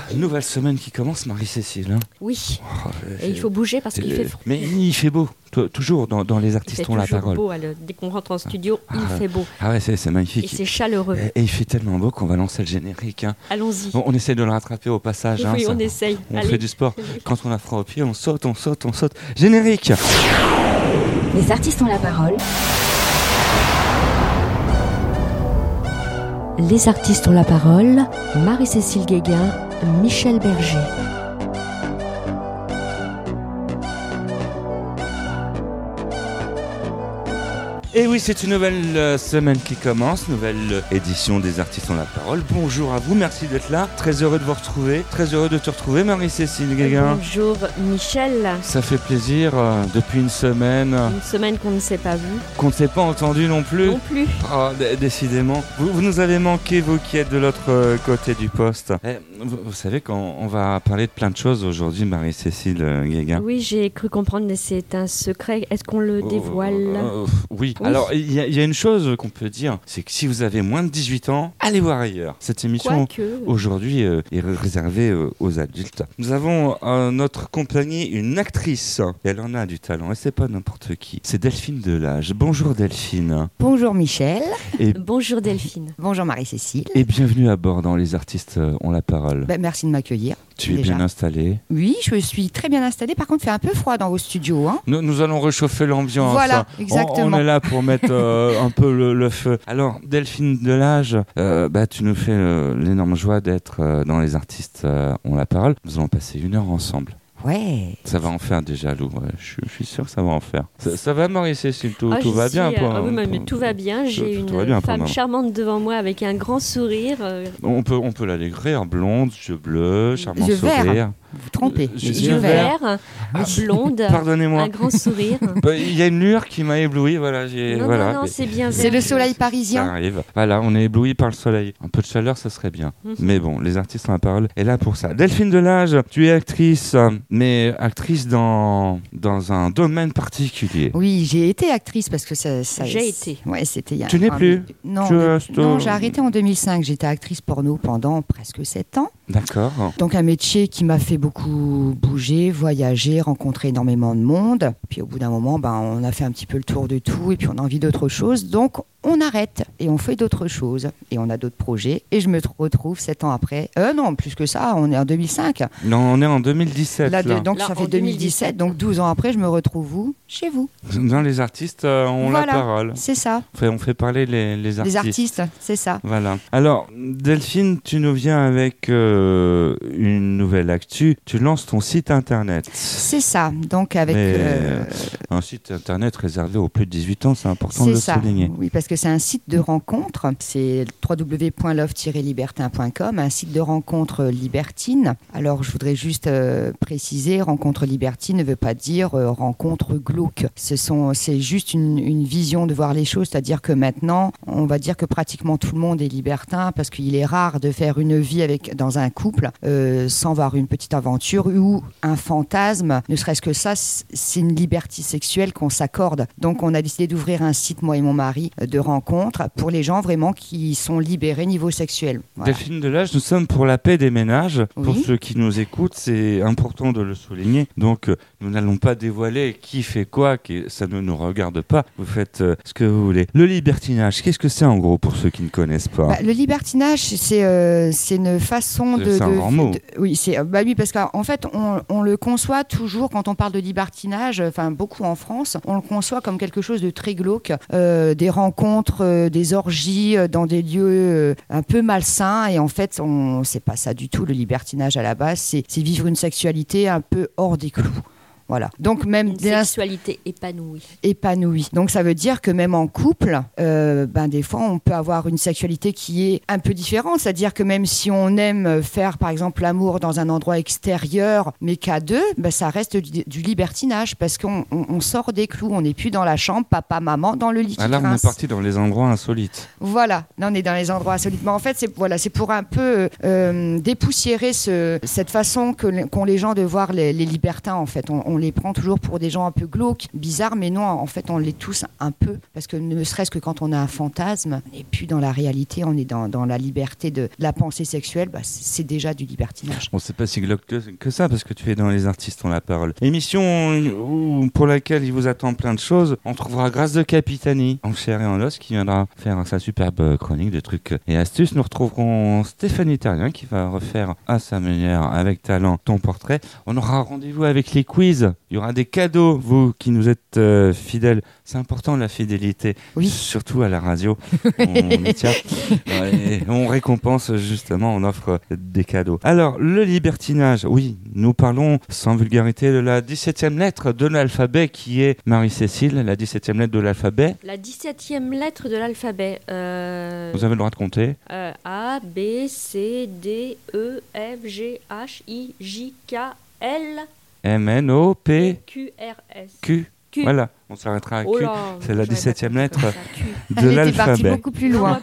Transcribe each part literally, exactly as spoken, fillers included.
Nouvelle semaine qui commence, Marie-Cécile. Hein. Oui, oh, et il faut bouger parce qu'il fait froid. Mais il fait beau, T- toujours dans, dans les artistes ont la parole. Il fait toujours beau, alors, dès qu'on rentre en studio, ah, il ah, fait beau. Ah ouais, c'est, c'est magnifique. Et c'est chaleureux. Et, et il fait tellement beau qu'on va lancer le générique. Hein. Allons-y. Bon, on essaie de le rattraper au passage. Oui, hein, on ça. essaye. On Allez. fait du sport. Quand on a froid aux pieds, on saute, on saute, on saute. Générique. Les artistes ont la parole. Les artistes ont la parole. Marie-Cécile Guéguin, Michel Berger. Et oui, c'est une nouvelle euh, semaine qui commence, nouvelle euh, édition des artistes ont la parole. Bonjour à vous, merci d'être là. Très heureux de vous retrouver, très heureux de te retrouver, Marie-Cécile Guéguin. Bonjour Michel. Ça fait plaisir, euh, depuis une semaine. Une semaine qu'on ne s'est pas vu. Qu'on ne s'est pas entendu non plus. Non plus. Oh, d- décidément. Vous, vous nous avez manqué, vous qui êtes de l'autre euh, côté du poste. Eh, vous, vous savez qu'on on va parler de plein de choses aujourd'hui, Marie-Cécile euh, Guéguin. Oui, j'ai cru comprendre, mais c'est un secret. Est-ce qu'on le dévoile ? euh, euh, oui. Oui. Alors, il y, y a une chose qu'on peut dire, c'est que si vous avez moins de dix-huit ans, allez voir ailleurs. Cette émission, Quoique. aujourd'hui, euh, est réservée euh, aux adultes. Nous avons à notre compagnie une actrice. Et elle en a du talent, et c'est pas n'importe qui. C'est Delphine Delage. Bonjour Delphine. Bonjour Michel. Et, Bonjour Delphine. Bonjour Marie-Cécile. et bienvenue à bord dans Les artistes euh, ont la parole. Ben, merci de m'accueillir. Tu es déjà. bien installée. Oui, je suis très bien installée. Par contre, il fait un peu froid dans vos studios. Hein. Nous, nous allons réchauffer l'ambiance. Voilà, On- exactement. On, est là pour mettre euh, un peu le, le feu. Alors, Delphine Delage, euh, bah, tu nous fais euh, l'énorme joie d'être euh, dans Les artistes euh, ont la parole. Nous allons passer une heure ensemble. Ouais. Ça va en faire des jaloux. Ouais. Je, je suis sûr que ça va en faire. Ça, ça va, Marie-Cécile, tout, Ah, tout je va suis, bien euh, pour, ah oui, mais, mais pour- tout va bien. J'ai tout- tout une va bien pour femme maman. charmante devant moi avec un grand sourire. euh, On peut, on peut l'allégrire. Blonde, yeux bleus, charmant Yeux verts. sourire. Vous vous trompez. Euh, Les yeux yeux yeux verts. verts, Ah, blonde, Pardonnez-moi. un grand sourire. Bah, Il y a une lueur qui m'a ébloui. Voilà, j'ai, Non, voilà. non, non, Mais- c'est bien C'est vert. le soleil Ça parisien. arrive. Voilà, on est ébloui par le soleil. Un peu de chaleur, ça serait bien. Mhm. Mais bon, les artistes ont la parole. Et là pour ça. Delphine Delage, tu es actrice, mais actrice dans, dans un domaine particulier. Oui, j'ai été actrice parce que ça. ça J'ai été. Ouais, c'était. il y a Tu un- n'es un- plus Non, Tu de- restes- non, j'ai arrêté en deux mille cinq. J'étais actrice porno pendant presque sept ans. D'accord. Donc un métier qui m'a fait beaucoup bouger, voyager, rencontrer énormément de monde. Puis au bout d'un moment, ben, on a fait un petit peu le tour de tout et puis on a envie d'autre chose. Donc on arrête et on fait d'autres choses et on a d'autres projets. Et je me retrouve sept ans après. Euh, non, plus que ça, on est en deux mille cinq. Non, on est en deux mille dix-sept. Là, Là, de- donc Là, ça en fait deux mille dix-sept. Donc douze ans après, je me retrouve où ? Chez vous. Dans les artistes euh, ont Voilà. la parole. C'est ça. On fait, on fait parler les, les artistes. Les artistes, c'est ça. Voilà. Alors, Delphine, tu nous viens avec euh, une nouvelle actu. Tu lances ton site internet. C'est ça. Donc avec. Mais, euh, Un site internet réservé aux plus de dix-huit ans, c'est important de C'est le ça, souligner. oui, parce que c'est un site de rencontre. C'est w w w point love tiret libertin point com, un site de rencontre libertine. Alors, je voudrais juste euh, préciser, rencontre libertine ne veut pas dire euh, rencontre glauque. Ce sont, c'est juste une, une vision de voir les choses, c'est-à-dire que maintenant, on va dire que pratiquement tout le monde est libertin, parce qu'il est rare de faire une vie avec, dans un couple euh, sans voir une petite aventure ou un fantasme. Ne serait-ce que ça, c'est une liberté sexuelle qu'on s'accorde. Donc, on a décidé d'ouvrir un site, moi et mon mari, de rencontre pour les gens vraiment qui sont libérés niveau sexuel. Voilà. Delphine Delage, nous sommes pour la paix des ménages. Pour Oui. ceux qui nous écoutent, c'est important de le souligner. Donc, euh, nous n'allons pas dévoiler qui fait quoi, qui, ça ne nous regarde pas. Vous faites euh, ce que vous voulez. Le libertinage, qu'est-ce que c'est en gros pour ceux qui ne connaissent pas? Bah, le libertinage, c'est euh, c'est une façon de... C'est un de- grand mot. de- oui, c'est, bah oui, parce qu'en fait, on, on le conçoit toujours, quand on parle de libertinage, enfin beaucoup en France, on le conçoit comme quelque chose de très glauque, euh, des rencontres, euh, des orgies euh, dans des lieux euh, un peu malsains, et en fait, on c'est pas ça du tout, le libertinage à la base, c'est c'est vivre une sexualité un peu hors des clous. Voilà. Donc même Une dès l'instant- sexualité épanouie. épanoui. Donc ça veut dire que même en couple, euh, ben des fois on peut avoir une sexualité qui est un peu différente. C'est-à-dire que même si on aime faire par exemple l'amour dans un endroit extérieur, mais qu'à deux, ben ça reste du, du libertinage parce qu'on on, on sort des clous. On n'est plus dans la chambre, papa, maman, dans le lit qui Ah là, on est grince. parti dans les endroits insolites. Voilà, là on est dans les endroits insolites. Mais en fait, c'est voilà, c'est pour un peu euh, dépoussiérer ce, cette façon que, qu'ont les gens de voir les, les libertins. En fait, on, on les prend toujours pour des gens un peu glauques, bizarres, mais non, en fait, on l'est tous un peu, parce que ne serait-ce que quand on a un fantasme, on n'est plus dans la réalité, on est dans, dans la liberté de, de la pensée sexuelle, bah, c'est déjà du libertinage. Bon, c'est pas si glauque que, que ça, parce que tu es dans Les Artistes ont la parole. Émission où, pour laquelle il vous attend plein de choses. On trouvera Grâce de Capitani, en chair et en os, qui viendra faire sa superbe chronique de trucs et astuces. Nous retrouverons Stéphanie Terrien, qui va refaire à sa manière, avec talent, ton portrait. On aura rendez-vous avec les quiz. Il y aura des cadeaux, vous qui nous êtes euh, fidèles. C'est important la fidélité, oui. Surtout à la radio. On y tient. Et on récompense justement, on offre des cadeaux. Alors, le libertinage, oui, nous parlons sans vulgarité de la dix-septième lettre de l'alphabet qui est Marie-Cécile, la dix-septième lettre de l'alphabet. La dix-septième lettre de l'alphabet. Euh... Vous avez le droit de compter. Euh, A, B, C, D, E, F, G, H, I, J, K, L, M, N, O, P, Q, R, S. Q. Q. Voilà, on s'arrêtera à Q. Oh là, c'est la dix-septième lettre de Elle l'alphabet. était partie beaucoup plus loin.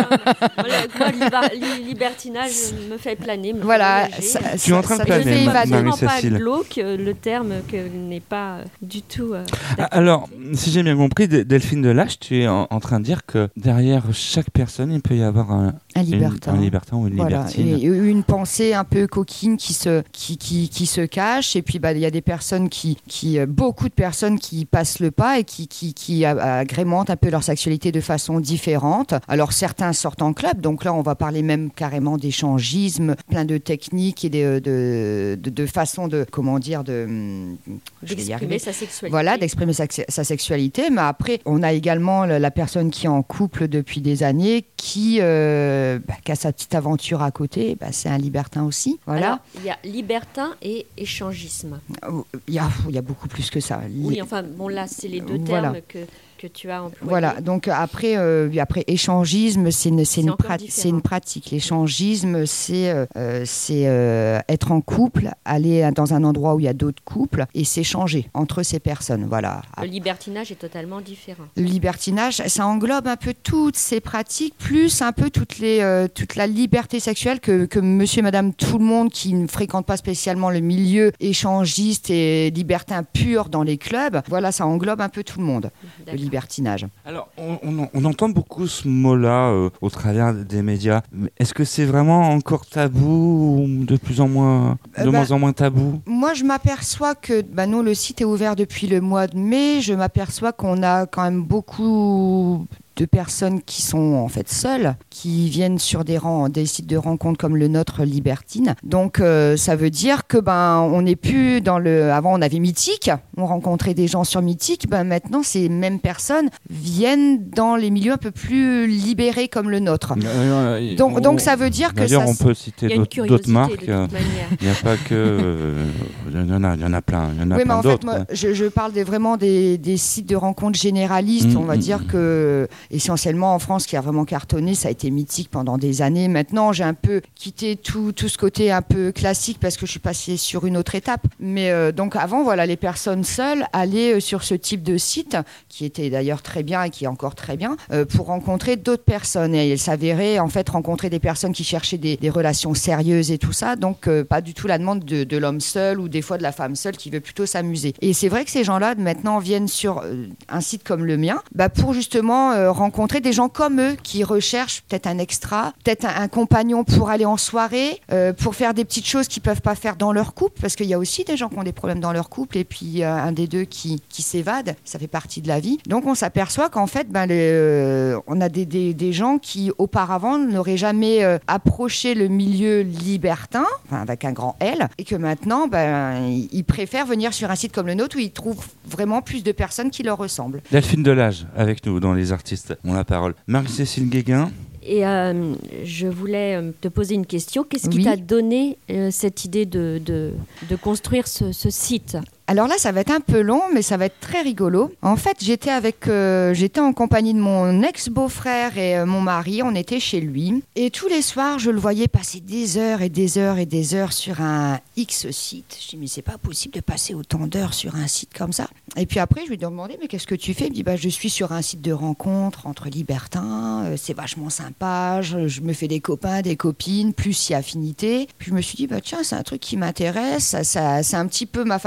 Moi, le libertinage me fait planer. Me voilà, fait ça, tu es en train de planer, Marie-Cécile. Pas glauque, le terme que n'est pas du tout. Euh, Alors, si j'ai bien compris, Delphine Delage, tu es en, en train de dire que derrière chaque personne, il peut y avoir un, un libertin, une, un libertin ou une voilà, libertine. Et une pensée un peu coquine qui se, qui, qui, qui se cache. Et puis, bah, il y a des personnes qui, qui, beaucoup de personnes qui passent le pas et qui, qui, qui agrémentent un peu leur sexualité de façon différente. Alors, certains sortent en club. Donc là, on va parler même carrément d'échangisme, plein de techniques et de, de, de, de façons de, comment dire, de... d'exprimer sa sexualité. Voilà, d'exprimer sa, sa sexualité. Mais après, on a également la personne qui est en couple depuis des années, qui, euh, bah, qui a sa petite aventure à côté. Bah, c'est un libertin aussi. Voilà. Alors, il y a libertin et échangisme. Il y a, il y a beaucoup plus que ça. Oui, enfin, bon, là, c'est les deux voilà. termes que... que tu as employé. Voilà, donc après, euh, après échangisme, c'est une, c'est, c'est, une prat- c'est une pratique. L'échangisme, c'est, euh, c'est euh, être en couple, aller dans un endroit où il y a d'autres couples et s'échanger entre ces personnes. Voilà. Le libertinage est totalement différent. Le libertinage, ça englobe un peu toutes ces pratiques, plus un peu toutes les, euh, toute la liberté sexuelle que, que monsieur et madame tout le monde qui ne fréquente pas spécialement le milieu échangiste et libertin pur dans les clubs. Voilà, ça englobe un peu tout le monde. D'accord. Le libertinage. Alors, on, on, on entend beaucoup ce mot-là euh, au travers des médias. Est-ce que c'est vraiment encore tabou ou de plus en moins, de euh, moins bah, en moins tabou ? Moi, je m'aperçois que, bah, nous, le site est ouvert depuis le mois de mai. Je m'aperçois qu'on a quand même beaucoup de personnes qui sont en fait seules, qui viennent sur des, rangs, des sites de rencontres comme le nôtre Libertine. Donc euh, ça veut dire que ben on n'est plus dans le. Avant on avait Mythique, on rencontrait des gens sur Mythique. Ben maintenant ces mêmes personnes viennent dans les milieux un peu plus libérés comme le nôtre. Euh, donc on, donc ça veut dire que d'ailleurs ça. on peut citer d'autres, d'autres marques. Il n'y a pas que. Il euh, y en a, il y en a plein. Il y en a oui, plein mais en d'autres. fait, moi, je, je parle des, vraiment des, des sites de rencontres généralistes. Mmh, on va mmh. dire que essentiellement en France qui a vraiment cartonné, ça a été Mythique pendant des années. Maintenant, j'ai un peu quitté tout, tout ce côté un peu classique parce que je suis passée sur une autre étape. Mais euh, donc avant, voilà, les personnes seules allaient sur ce type de site, qui était d'ailleurs très bien et qui est encore très bien, euh, pour rencontrer d'autres personnes. Et il s'avérait en fait rencontrer des personnes qui cherchaient des, des relations sérieuses et tout ça. Donc euh, pas du tout la demande de, de l'homme seul ou des fois de la femme seule qui veut plutôt s'amuser. Et c'est vrai que ces gens-là maintenant viennent sur euh, un site comme le mien, bah, pour justement euh, rencontrer des gens comme eux qui recherchent peut-être un extra, peut-être un, un compagnon pour aller en soirée, euh, pour faire des petites choses qu'ils ne peuvent pas faire dans leur couple, parce qu'il y a aussi des gens qui ont des problèmes dans leur couple et puis euh, un des deux qui, qui s'évade, ça fait partie de la vie. Donc on s'aperçoit qu'en fait, ben, le, euh, on a des, des, des gens qui auparavant n'auraient jamais euh, approché le milieu libertin, enfin, avec un grand L, et que maintenant, ben, ils préfèrent venir sur un site comme le nôtre où ils trouvent vraiment plus de personnes qui leur ressemblent. Delphine Delage, avec nous dans Les Artistes ont la parole. Marie-Cécile Guéguin. Et euh, je voulais te poser une question. Qu'est-ce qui oui. t'a donné euh, cette idée de, de, de construire ce, ce site ? Alors là, ça va être un peu long, mais ça va être très rigolo. En fait, j'étais avec, euh, j'étais en compagnie de mon ex-beau-frère et euh, mon mari. On était chez lui. Et tous les soirs, je le voyais passer des heures et des heures et des heures sur un X site. Je dis, mais c'est pas possible de passer autant d'heures sur un site comme ça. Et puis après, je lui ai demandé, mais qu'est-ce que tu fais ? Il me dit, bah, je suis sur un site de rencontre entre libertins. Euh, c'est vachement sympa. Je, je me fais des copains, des copines, plus si affinité. Puis je me suis dit, bah, tiens, c'est un truc qui m'intéresse. Ça, ça, c'est un petit peu ma façon d'être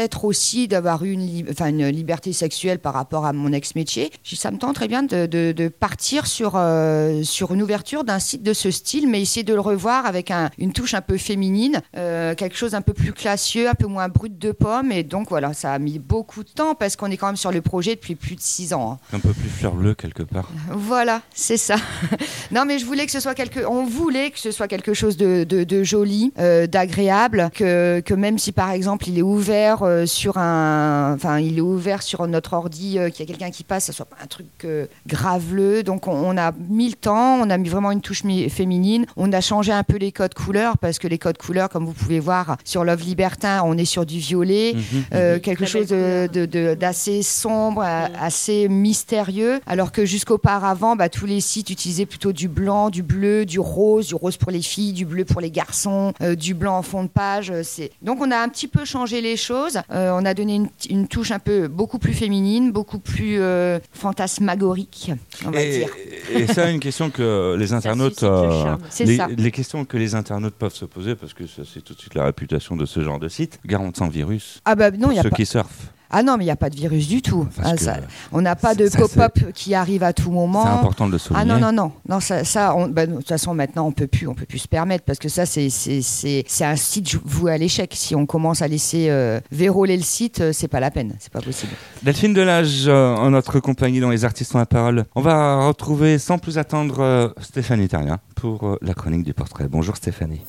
peut-être aussi d'avoir eu une, li- enfin, une liberté sexuelle par rapport à mon ex-métier. J'ai dit, ça me tente très bien de, de, de partir sur, euh, sur une ouverture d'un site de ce style, mais essayer de le revoir avec un, une touche un peu féminine, euh, quelque chose un peu plus classieux, un peu moins brut de pomme. Et donc voilà, ça a mis beaucoup de temps parce qu'on est quand même sur le projet depuis plus de six ans. Hein. Un peu plus fleur bleue quelque part. Voilà, c'est ça. Non, mais je voulais que ce soit quelque, on voulait que ce soit quelque chose de, de, de joli, euh, d'agréable, que, que même si par exemple il est ouvert euh, sur un, enfin il est ouvert sur notre ordi, euh, qu'il y a quelqu'un qui passe, ça soit pas un truc euh, graveleux. Donc on, on a mis le temps, on a mis vraiment une touche mi- féminine. On a changé un peu les codes couleurs parce que les codes couleurs, comme vous pouvez voir sur Love Libertin, on est sur du violet, mmh, euh, mmh. quelque Très chose de, de, de, d'assez sombre, mmh. assez mystérieux, alors que jusqu'auparavant, bah, tous les sites utilisaient plutôt du blanc, du bleu, du rose, du rose pour les filles, du bleu pour les garçons, euh, du blanc en fond de page. C'est... Donc on a un petit peu changé les choses. Euh, on a donné une, une touche un peu beaucoup plus féminine, beaucoup plus euh, fantasmagorique, on va et, dire. Et ça, une question que les internautes, euh, c'est les, ça. les questions que les internautes peuvent se poser, parce que ça, c'est tout de suite la réputation de ce genre de site, garantie sans virus. Ah bah non, il y a ceux pas. qui surfent. Ah non, mais il n'y a pas de virus du tout. Ah, que, ça, on n'a pas de ça, pop-up c'est... qui arrive à tout moment. C'est important de le souligner. Ah non, non, non. non ça, ça, on, bah, de toute façon, maintenant, on peut plus, on peut plus se permettre parce que ça, c'est, c'est, c'est, c'est un site voué à l'échec. Si on commence à laisser euh, verrouiller le site, euh, c'est pas la peine. C'est pas possible. Delphine Delage, euh, en notre compagnie dans Les Artistes ont la parole. On va retrouver sans plus attendre euh, Stéphanie Terrien pour euh, la chronique du portrait. Bonjour Stéphanie.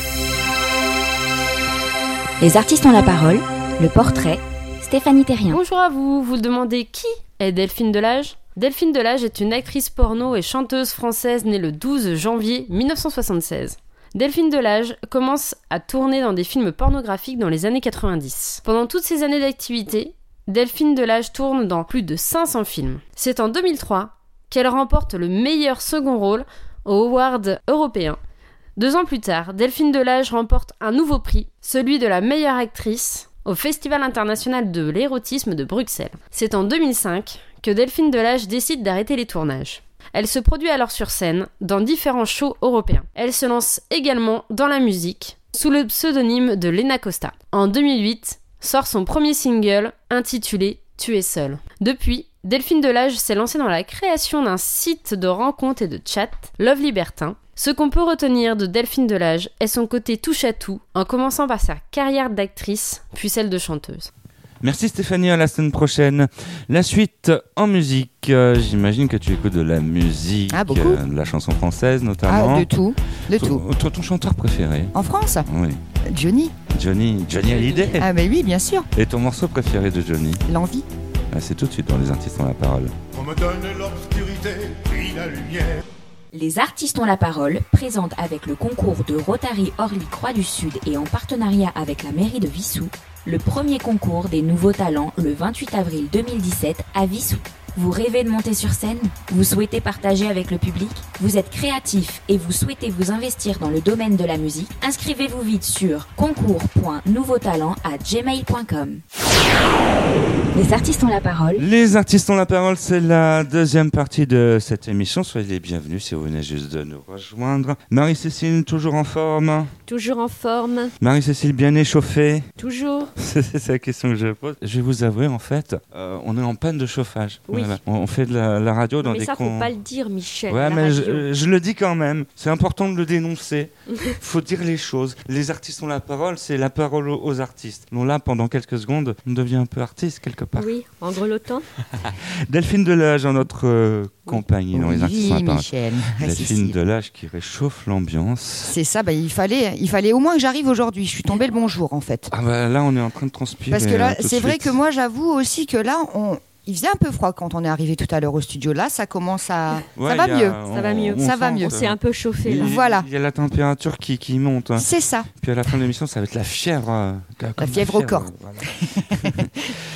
Les Artistes ont la parole, le portrait. Stéphanie Terrien. Bonjour à vous, vous demandez qui est Delphine Delage ? Delphine Delage est une actrice porno et chanteuse française née le douze janvier mille neuf cent soixante-seize. Delphine Delage commence à tourner dans des films pornographiques dans les années quatre-vingt-dix. Pendant toutes ces années d'activité, Delphine Delage tourne dans plus de cinq cents films. C'est en deux mille trois qu'elle remporte le meilleur second rôle aux Awards européens. Deux ans plus tard, Delphine Delage remporte un nouveau prix, celui de la meilleure actrice, au Festival international de l'érotisme de Bruxelles. C'est en deux mille cinq que Delphine Delage décide d'arrêter les tournages. Elle se produit alors sur scène dans différents shows européens. Elle se lance également dans la musique sous le pseudonyme de Lena Costa. En deux mille huit, sort son premier single intitulé « Tu es seule ». Depuis, Delphine Delage s'est lancée dans la création d'un site de rencontres et de chat, Love Libertin. Ce qu'on peut retenir de Delphine Delage est son côté touche-à-tout, en commençant par sa carrière d'actrice, puis celle de chanteuse. Merci Stéphanie, à la semaine prochaine. La suite en musique, euh, j'imagine que tu écoutes de la musique, ah, beaucoup. Euh, de la chanson française notamment. Ah, de tout, de ton, tout. Toi, ton chanteur préféré ? En France ? Oui. Johnny. Johnny, Johnny Hallyday. Ah mais oui, bien sûr. Et ton morceau préféré de Johnny ? L'envie. Ah, c'est tout de suite dans Les Artistes ont la parole. On me donne l'obscurité, puis la lumière. Les Artistes ont la parole présente avec le concours de Rotary Orly Croix du Sud et en partenariat avec la mairie de Wissous, le premier concours des nouveaux talents le vingt-huit avril deux mille dix-sept à Wissous. Vous rêvez de monter sur scène ? Vous souhaitez partager avec le public ? Vous êtes créatif et vous souhaitez vous investir dans le domaine de la musique ? Inscrivez-vous vite sur concours point nouveaux talents arobase gmail point com. Les Artistes ont la parole. Les Artistes ont la parole, c'est la deuxième partie de cette émission. Soyez les bienvenus si vous venez juste de nous rejoindre. Marie-Cécile, toujours en forme ? Toujours en forme. Marie-Cécile, bien échauffée ? Toujours. C'est la question que je pose. Je vais vous avouer, en fait, euh, on est en panne de chauffage. Oui. Voilà. On, on fait de la, la radio non, dans mais des... ça, con... faut pas le dire, Michel. Ouais, mais radio. je, je le dis quand même. C'est important de le dénoncer. Faut dire les choses. Les artistes ont la parole, c'est la parole aux, aux artistes. Donc là, pendant quelques secondes, on devient un peu artiste quelque part. Oui, en grelottant. Delphine Delage, en notre euh, compagnie dans oui, Les Artistes ont la parole. Michel. Delphine Delage qui réchauffe l'ambiance. C'est ça, bah, il, fallait, il fallait au moins que j'arrive aujourd'hui. Je suis tombée le bon jour en fait. Ah bah là, on est en train de transpirer. Parce que là, euh, c'est vrai suite. que moi, j'avoue aussi que là, on... il faisait un peu froid quand on est arrivé tout à l'heure au studio. Là, ça commence à... Ouais, ça va a, mieux. On, ça va mieux. on ça va sent, mieux. On s'est un peu chauffé là. Il, Voilà. Il y a la température qui, qui monte. C'est ça. Puis à la fin de l'émission, ça va être la fièvre. Euh, la fièvre au corps. Euh, voilà.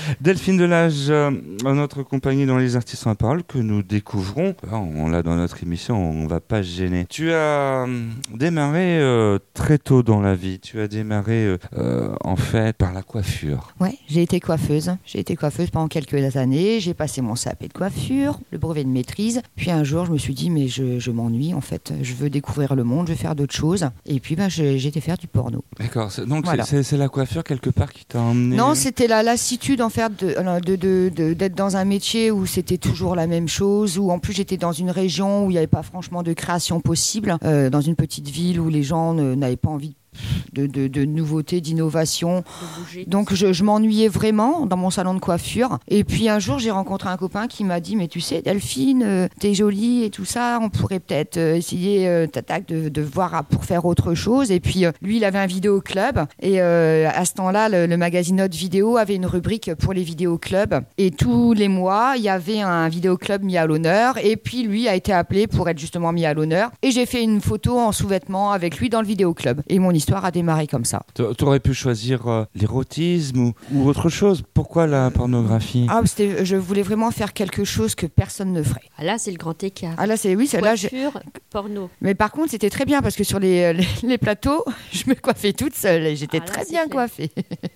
Delphine Delage, euh, notre compagnie dans Les Artistes en parole que nous découvrons. Ah, on l'a dans notre émission, on ne va pas se gêner. Tu as euh, démarré euh, très tôt dans la vie. Tu as démarré euh, euh, en fait par la coiffure. Ouais, j'ai été coiffeuse. J'ai été coiffeuse pendant quelques années. J'ai passé mon C A P de coiffure, le brevet de maîtrise. Puis un jour, je me suis dit, mais je, je m'ennuie en fait. Je veux découvrir le monde, je veux faire d'autres choses. Et puis, ben, j'ai, j'ai été faire du porno. D'accord. C'est, donc, voilà. c'est, c'est, c'est la coiffure quelque part qui t'a emmené. Non, c'était la lassitude en fait de, de, de, de, d'être dans un métier où c'était toujours la même chose. Où en plus, j'étais dans une région où il n'y avait pas franchement de création possible. Euh, dans une petite ville où les gens ne, n'avaient pas envie de De, de, de nouveautés, d'innovations. Donc je, je m'ennuyais vraiment dans mon salon de coiffure. Et puis un jour, j'ai rencontré un copain qui m'a dit, mais tu sais, Delphine, euh, t'es jolie et tout ça, on pourrait peut-être euh, essayer euh, t'attaque de, de voir pour faire autre chose. Et puis euh, lui, il avait un vidéoclub. Et euh, à ce temps-là, le, le magazine Hot Vidéo avait une rubrique pour les vidéoclubs. Et tous les mois, il y avait un vidéoclub mis à l'honneur. Et puis lui a été appelé pour être justement mis à l'honneur. Et j'ai fait une photo en sous-vêtements avec lui dans le vidéoclub. Et mon histoire a démarré comme ça. Tu aurais pu choisir euh, l'érotisme ou, ou autre chose. Pourquoi la pornographie ? Ah, c'était, je voulais vraiment faire quelque chose que personne ne ferait. Ah là, c'est le grand écart. Ah là, c'est oui, c'est là. Coiffure, porno. Mais par contre, c'était très bien parce que sur les, les, les plateaux, je me coiffais toute seule et j'étais ah là, très bien clair. coiffée.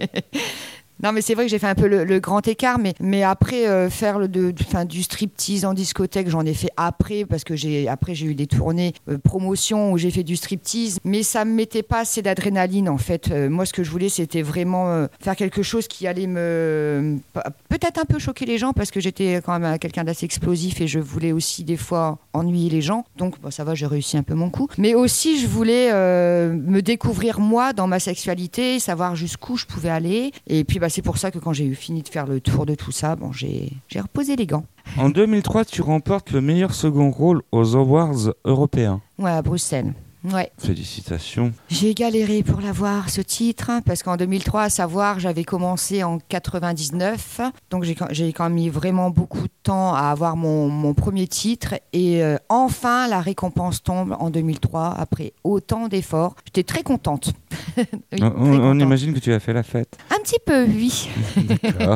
Non, mais c'est vrai que j'ai fait un peu le, le grand écart, mais, mais après, euh, faire le, de, de, du striptease en discothèque, j'en ai fait après, parce que j'ai, après, j'ai eu des tournées euh, promotion où j'ai fait du striptease, mais ça ne me mettait pas assez d'adrénaline, en fait. Euh, moi, ce que je voulais, c'était vraiment euh, faire quelque chose qui allait me... peut-être un peu choquer les gens, parce que j'étais quand même quelqu'un d'assez explosif et je voulais aussi, des fois, ennuyer les gens. Donc, bon, ça va, j'ai réussi un peu mon coup. Mais aussi, je voulais euh, me découvrir, moi, dans ma sexualité, savoir jusqu'où je pouvais aller. Et puis, bah, c'est pour ça que quand j'ai eu fini de faire le tour de tout ça, bon, j'ai, j'ai reposé les gants. En deux mille trois, tu remportes le meilleur second rôle aux Awards européens. Ouais, à Bruxelles. Ouais. Félicitations. J'ai galéré pour l'avoir, ce titre, parce qu'en deux mille trois, à savoir, j'avais commencé en quatre-vingt-dix-neuf, donc j'ai, j'ai quand même mis vraiment beaucoup de temps à avoir mon, mon premier titre, et euh, enfin, la récompense tombe en deux mille trois, après autant d'efforts. J'étais très contente. oui, on, très on contente. Imagine que tu as fait la fête. Un petit peu, oui. D'accord.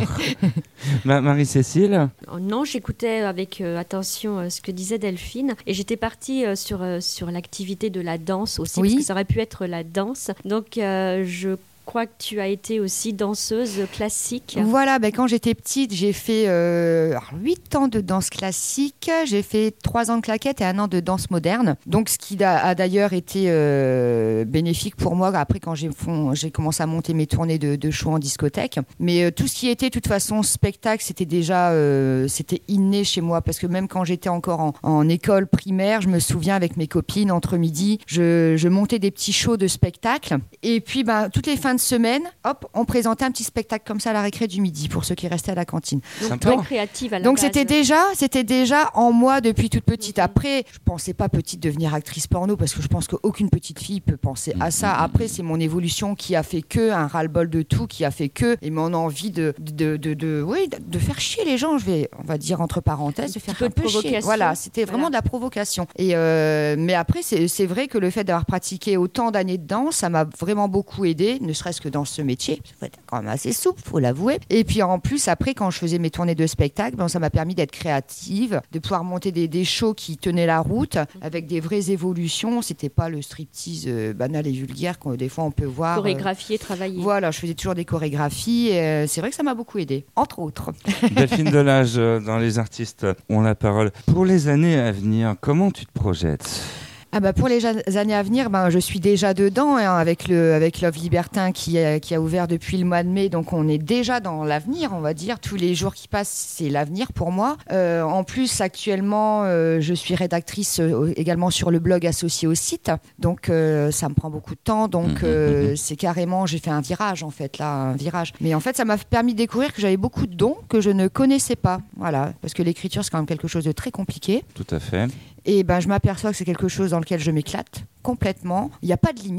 Ma- Marie-Cécile ? Non, j'écoutais avec euh, attention euh, ce que disait Delphine, et j'étais partie euh, sur, euh, sur l'activité de la danse aussi, oui. Parce que ça aurait pu être la danse. Donc, euh, je crois que tu as été aussi danseuse classique. Voilà, ben quand j'étais petite, j'ai fait euh, huit ans de danse classique, j'ai fait trois ans de claquettes et un an de danse moderne. Donc, ce qui a, a d'ailleurs été euh, bénéfique pour moi après quand j'ai, fond, j'ai commencé à monter mes tournées de, de show en discothèque. Mais euh, tout ce qui était, de toute façon, spectacle, c'était déjà euh, c'était inné chez moi. Parce que même quand j'étais encore en, en école primaire, je me souviens avec mes copines, entre midi, je, je montais des petits shows de spectacle. Et puis, ben, toutes les fins de semaine, hop, on présentait un petit spectacle comme ça à la récré du midi pour ceux qui restaient à la cantine. Donc très créative à la Donc base. c'était déjà, c'était déjà en moi depuis toute petite. Après, je pensais pas petite devenir actrice porno parce que je pense qu'aucune petite fille peut penser à ça. Après, c'est mon évolution qui a fait que un ras-le-bol de tout, qui a fait que et mon envie de de, de, de oui de, de faire chier les gens. Je vais, on va dire entre parenthèses, de faire un peu chier. Voilà, c'était vraiment voilà. de la provocation. Et euh, mais après, c'est, c'est vrai que le fait d'avoir pratiqué autant d'années de danse, ça m'a vraiment beaucoup aidé, ne serait-ce que dans ce métier, il faut être quand même assez souple, faut l'avouer. Et puis en plus, après, quand je faisais mes tournées de spectacle, ben, ça m'a permis d'être créative, de pouvoir monter des, des shows qui tenaient la route, avec des vraies évolutions. C'était pas le striptease euh, banal et vulgaire qu'on des fois on peut voir. Chorégraphier, euh, travailler. Voilà, je faisais toujours des chorégraphies. Et, euh, c'est vrai que ça m'a beaucoup aidé, entre autres. Delphine Delage, dans Les Artistes ont la parole. Pour les années à venir, comment tu te projettes ? Ah bah pour les années à venir, ben je suis déjà dedans hein, avec, le, avec Love Libertin qui a, qui a ouvert depuis le mois de mai. Donc on est déjà dans l'avenir, on va dire. Tous les jours qui passent, c'est l'avenir pour moi. Euh, en plus, actuellement, euh, je suis rédactrice euh, également sur le blog associé au site. Donc euh, ça me prend beaucoup de temps. Donc euh, c'est carrément, j'ai fait un virage en fait, là, un virage. Mais en fait, ça m'a permis de découvrir que j'avais beaucoup de dons que je ne connaissais pas. Voilà, parce que l'écriture, c'est quand même quelque chose de très compliqué. Tout à fait. Et ben, je m'aperçois que c'est quelque chose dans lequel je m'éclate complètement. Il n'y a pas de limite.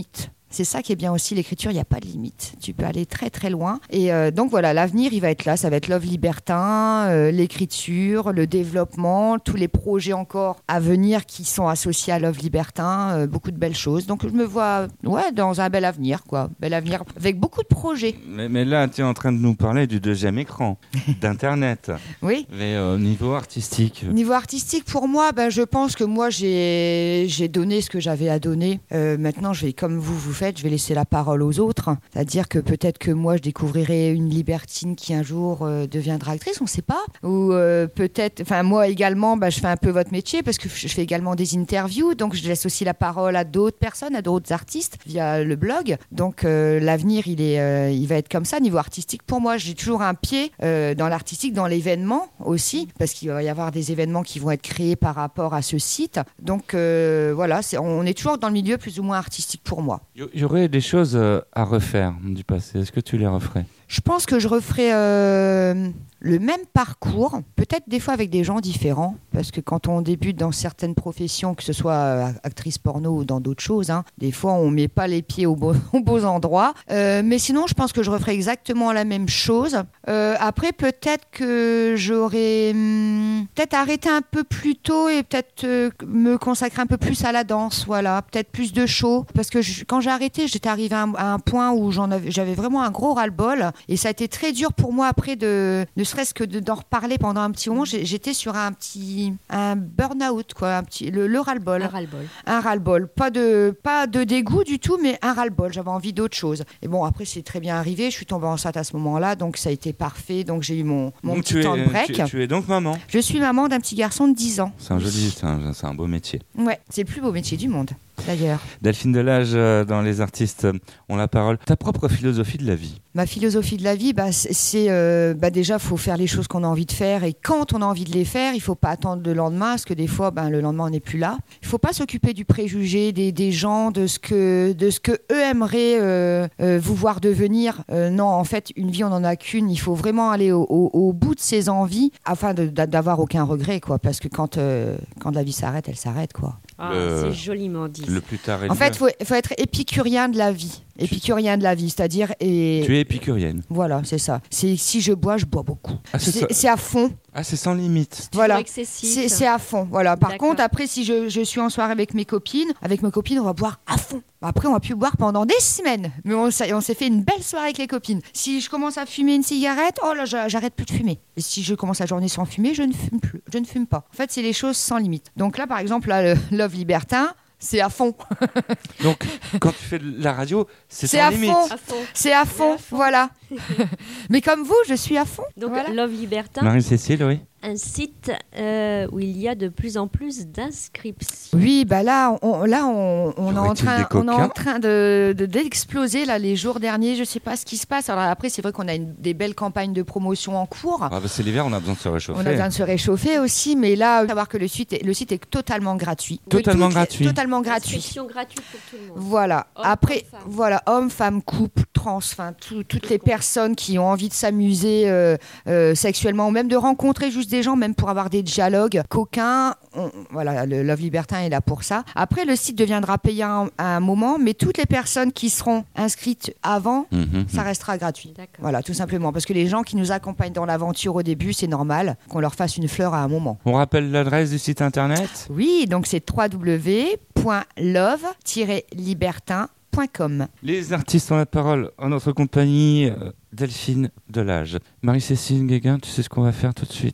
C'est ça qui est bien aussi, l'écriture, il n'y a pas de limite. Tu peux aller très très loin. Et euh, donc voilà, l'avenir, il va être là. Ça va être Love Libertin, euh, l'écriture, le développement, tous les projets encore à venir qui sont associés à Love Libertin, euh, beaucoup de belles choses. Donc je me vois ouais, dans un bel avenir, quoi. Bel avenir avec beaucoup de projets. Mais, mais là, tu es en train de nous parler du deuxième écran, d'Internet. Oui. Mais au euh, niveau artistique. Niveau artistique, pour moi, ben, je pense que moi, j'ai, j'ai donné ce que j'avais à donner. Euh, maintenant, je vais, comme vous, vous faites, je vais laisser la parole aux autres. C'est-à-dire que peut-être que moi, je découvrirai une libertine qui un jour euh, deviendra actrice, on ne sait pas. Ou euh, peut-être, enfin moi également, ben, je fais un peu votre métier parce que je fais également des interviews. Donc, je laisse aussi la parole à d'autres personnes, à d'autres artistes via le blog. Donc, euh, l'avenir, il, est, euh, il va être comme ça. Niveau artistique, pour moi, j'ai toujours un pied euh, dans l'artistique, dans l'événement aussi, parce qu'il va y avoir des événements qui vont être créés par rapport à ce site. Donc, euh, voilà, c'est, on est toujours dans le milieu plus ou moins artistique pour moi. Il y aurait des choses à refaire du passé. Est-ce que tu les referais ? Je pense que je referais euh, le même parcours, peut-être des fois avec des gens différents, parce que quand on débute dans certaines professions, que ce soit actrice porno ou dans d'autres choses, hein, des fois on ne met pas les pieds au beau, aux beaux endroits. Euh, mais sinon, je pense que je referais exactement la même chose. Euh, après, peut-être que j'aurais hum, peut-être arrêté un peu plus tôt et peut-être euh, me consacrer un peu plus à la danse, voilà, peut-être plus de show. Parce que je, quand j'ai arrêté, j'étais arrivée à un, à un point où j'en avais, j'avais vraiment un gros ras-le-bol. Et ça a été très dur pour moi après, de, ne serait-ce que de, d'en reparler pendant un petit moment. J'étais sur un petit un burn-out, quoi, un petit, le, le ras-le-bol. Un ras-le-bol. Un ras-le-bol. Pas de, pas de dégoût du tout, mais un ras-le-bol. J'avais envie d'autre chose. Et bon, après, c'est très bien arrivé. Je suis tombée enceinte à ce moment-là, donc ça a été parfait. Donc j'ai eu mon, mon donc petit temps es, de break. Tu, tu es donc maman ? Je suis maman d'un petit garçon de dix ans. C'est un joli, c'est un, c'est un beau métier. Ouais, c'est le plus beau métier du monde, d'ailleurs. Delphine Delage, euh, dans Les Artistes euh, ont la parole. Ta propre philosophie de la vie ? Ma philosophie de la vie, bah, c'est euh, bah, déjà, il faut faire les choses qu'on a envie de faire. Et quand on a envie de les faire, il ne faut pas attendre le lendemain, parce que des fois, bah, le lendemain, on n'est plus là. Il ne faut pas s'occuper du préjugé des, des gens, de ce que, de ce que eux aimeraient euh, euh, vous voir devenir. Euh, non, en fait, une vie, on n'en a qu'une. Il faut vraiment aller au, au, au bout de ses envies afin de, d'avoir aucun regret, quoi. Parce que quand, euh, quand la vie s'arrête, elle s'arrête, quoi. Ah, le, c'est joliment dit. Le plus tard est en fait, il faut, faut être épicurien de la vie. Épicurien de la vie, c'est-à-dire... Et... Tu es épicurienne. Voilà, c'est ça. C'est, si je bois, je bois beaucoup. Ah, c'est, c'est, c'est à fond. Ah, c'est sans limite. Voilà. Excessif. C'est, c'est à fond. Voilà. Par D'accord. contre, après, si je, je suis en soirée avec mes copines, avec mes copines, on va boire à fond. Après, on va plus boire pendant des semaines. Mais on, on s'est fait une belle soirée avec les copines. Si je commence à fumer une cigarette, oh là, j'arrête plus de fumer. Et si je commence la journée sans fumer, je ne fume plus. Je ne fume pas. En fait, c'est les choses sans limite. Donc là, par exemple, là, le Love Libertin, c'est à fond. Donc, quand tu fais de la radio, c'est, c'est sans à limite. Fond. À fond. C'est à fond, à fond. Voilà. Mais comme vous, je suis à fond. Donc, voilà. Love Libertin. Marie-Cécile, oui. Un site euh, où il y a de plus en plus d'inscriptions. Oui, bah là, on, là, on, on est en train, on est en train de, de d'exploser là les jours derniers. Je sais pas ce qui se passe. Alors après, c'est vrai qu'on a une, des belles campagnes de promotion en cours. Ah bah c'est l'hiver, on a besoin de se réchauffer. On a besoin de se réchauffer aussi, mais là, faut savoir que le site, est, le site est totalement gratuit. Totalement gratuit. Les, totalement gratuit. Inscription gratuite pour tout le monde. Voilà. Homme, après, femme. voilà, hommes, femmes, couples, trans, enfin tout, toutes les personnes qui ont envie de s'amuser euh, euh, sexuellement, ou même de rencontrer juste des gens, même pour avoir des dialogues coquins. On, voilà, le Love Libertin est là pour ça. Après, le site deviendra payant à un moment, mais toutes les personnes qui seront inscrites avant, mmh, ça restera gratuit. D'accord. Voilà, tout simplement. Parce que les gens qui nous accompagnent dans l'aventure au début, c'est normal qu'on leur fasse une fleur à un moment. On rappelle l'adresse du site internet ? Oui, donc c'est w w w point love tiret libertin point com. Les artistes ont la parole en notre compagnie, euh, Delphine Delage. Marie-Cécile Guéguin, tu sais ce qu'on va faire tout de suite ?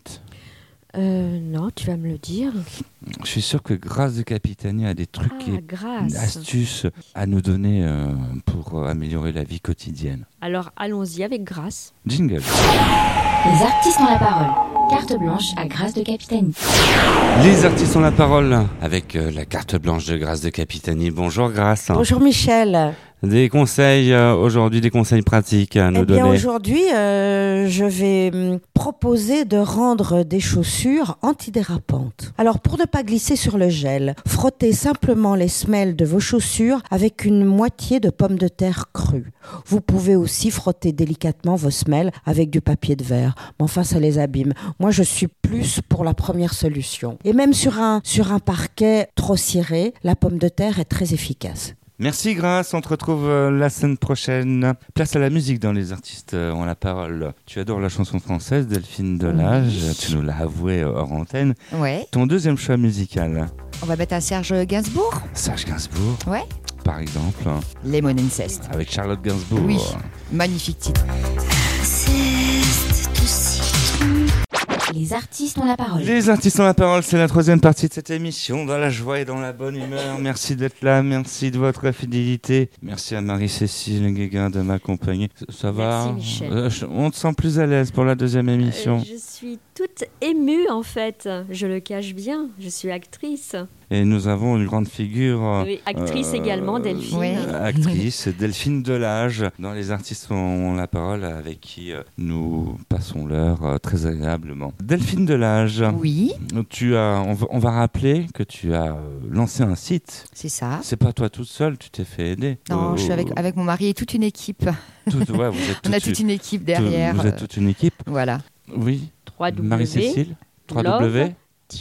Euh, non, tu vas me le dire. Je suis sûr que Grâce de Capitanie a des trucs Ah, et grâce. astuces à nous donner euh, pour euh, améliorer la vie quotidienne. Alors, allons-y avec Grâce. Jingle. Les artistes ont la parole. Carte blanche à Grâce de Capitanie. Les artistes ont la parole avec euh, la carte blanche de Grâce de Capitanie. Bonjour Grâce. Bonjour Michel. Des conseils euh, aujourd'hui, des conseils pratiques à nous eh bien donner. Aujourd'hui, euh, je vais hum, proposer de rendre des chaussures antidérapantes. Alors pour ne pas glisser sur le gel, frottez simplement les semelles de vos chaussures avec une moitié de pommes de terre crues. Vous pouvez aussi frotter délicatement vos semelles avec du papier de verre. Mais enfin, ça les abîme. Moi, je suis plus pour la première solution. Et même sur un, sur un parquet trop ciré, la pomme de terre est très efficace. Merci Grâce, on te retrouve euh, la semaine prochaine. Place à la musique dans Les Artistes euh, ont la parole. Tu adores la chanson française, Delphine Delage, oui. Tu nous l'as avoué hors antenne. Ouais. Ton deuxième choix musical? On va mettre un Serge Gainsbourg. Serge Gainsbourg. Ouais. Par exemple. Lemon Incest. Avec Charlotte Gainsbourg. Oui, magnifique titre. Les artistes ont la parole. Les artistes ont la parole, c'est la troisième partie de cette émission, dans la joie et dans la bonne humeur. Merci d'être là, merci de votre fidélité. Merci à Marie-Cécile Guéguin de m'accompagner. Ça, ça va? Merci Michel. Euh, On te sent plus à l'aise pour la deuxième émission. Euh, je suis toute émue en fait, je le cache bien, je suis actrice. Et nous avons une grande figure. Oui, actrice euh, également, Delphine. Oui. Actrice, Delphine Delage, dans Les Artistes ont la parole, avec qui euh, nous passons l'heure euh, très agréablement. Delphine Delage. Oui. Tu as, on va, on va rappeler que tu as euh, lancé un site. C'est ça. C'est pas toi toute seule, tu t'es fait aider. Non, euh, je suis avec, avec mon mari et toute une équipe. Tout, ouais, vous êtes On a toute, toute une équipe derrière. Vous êtes toute une équipe. Voilà. Oui. W Marie-Cécile. trois W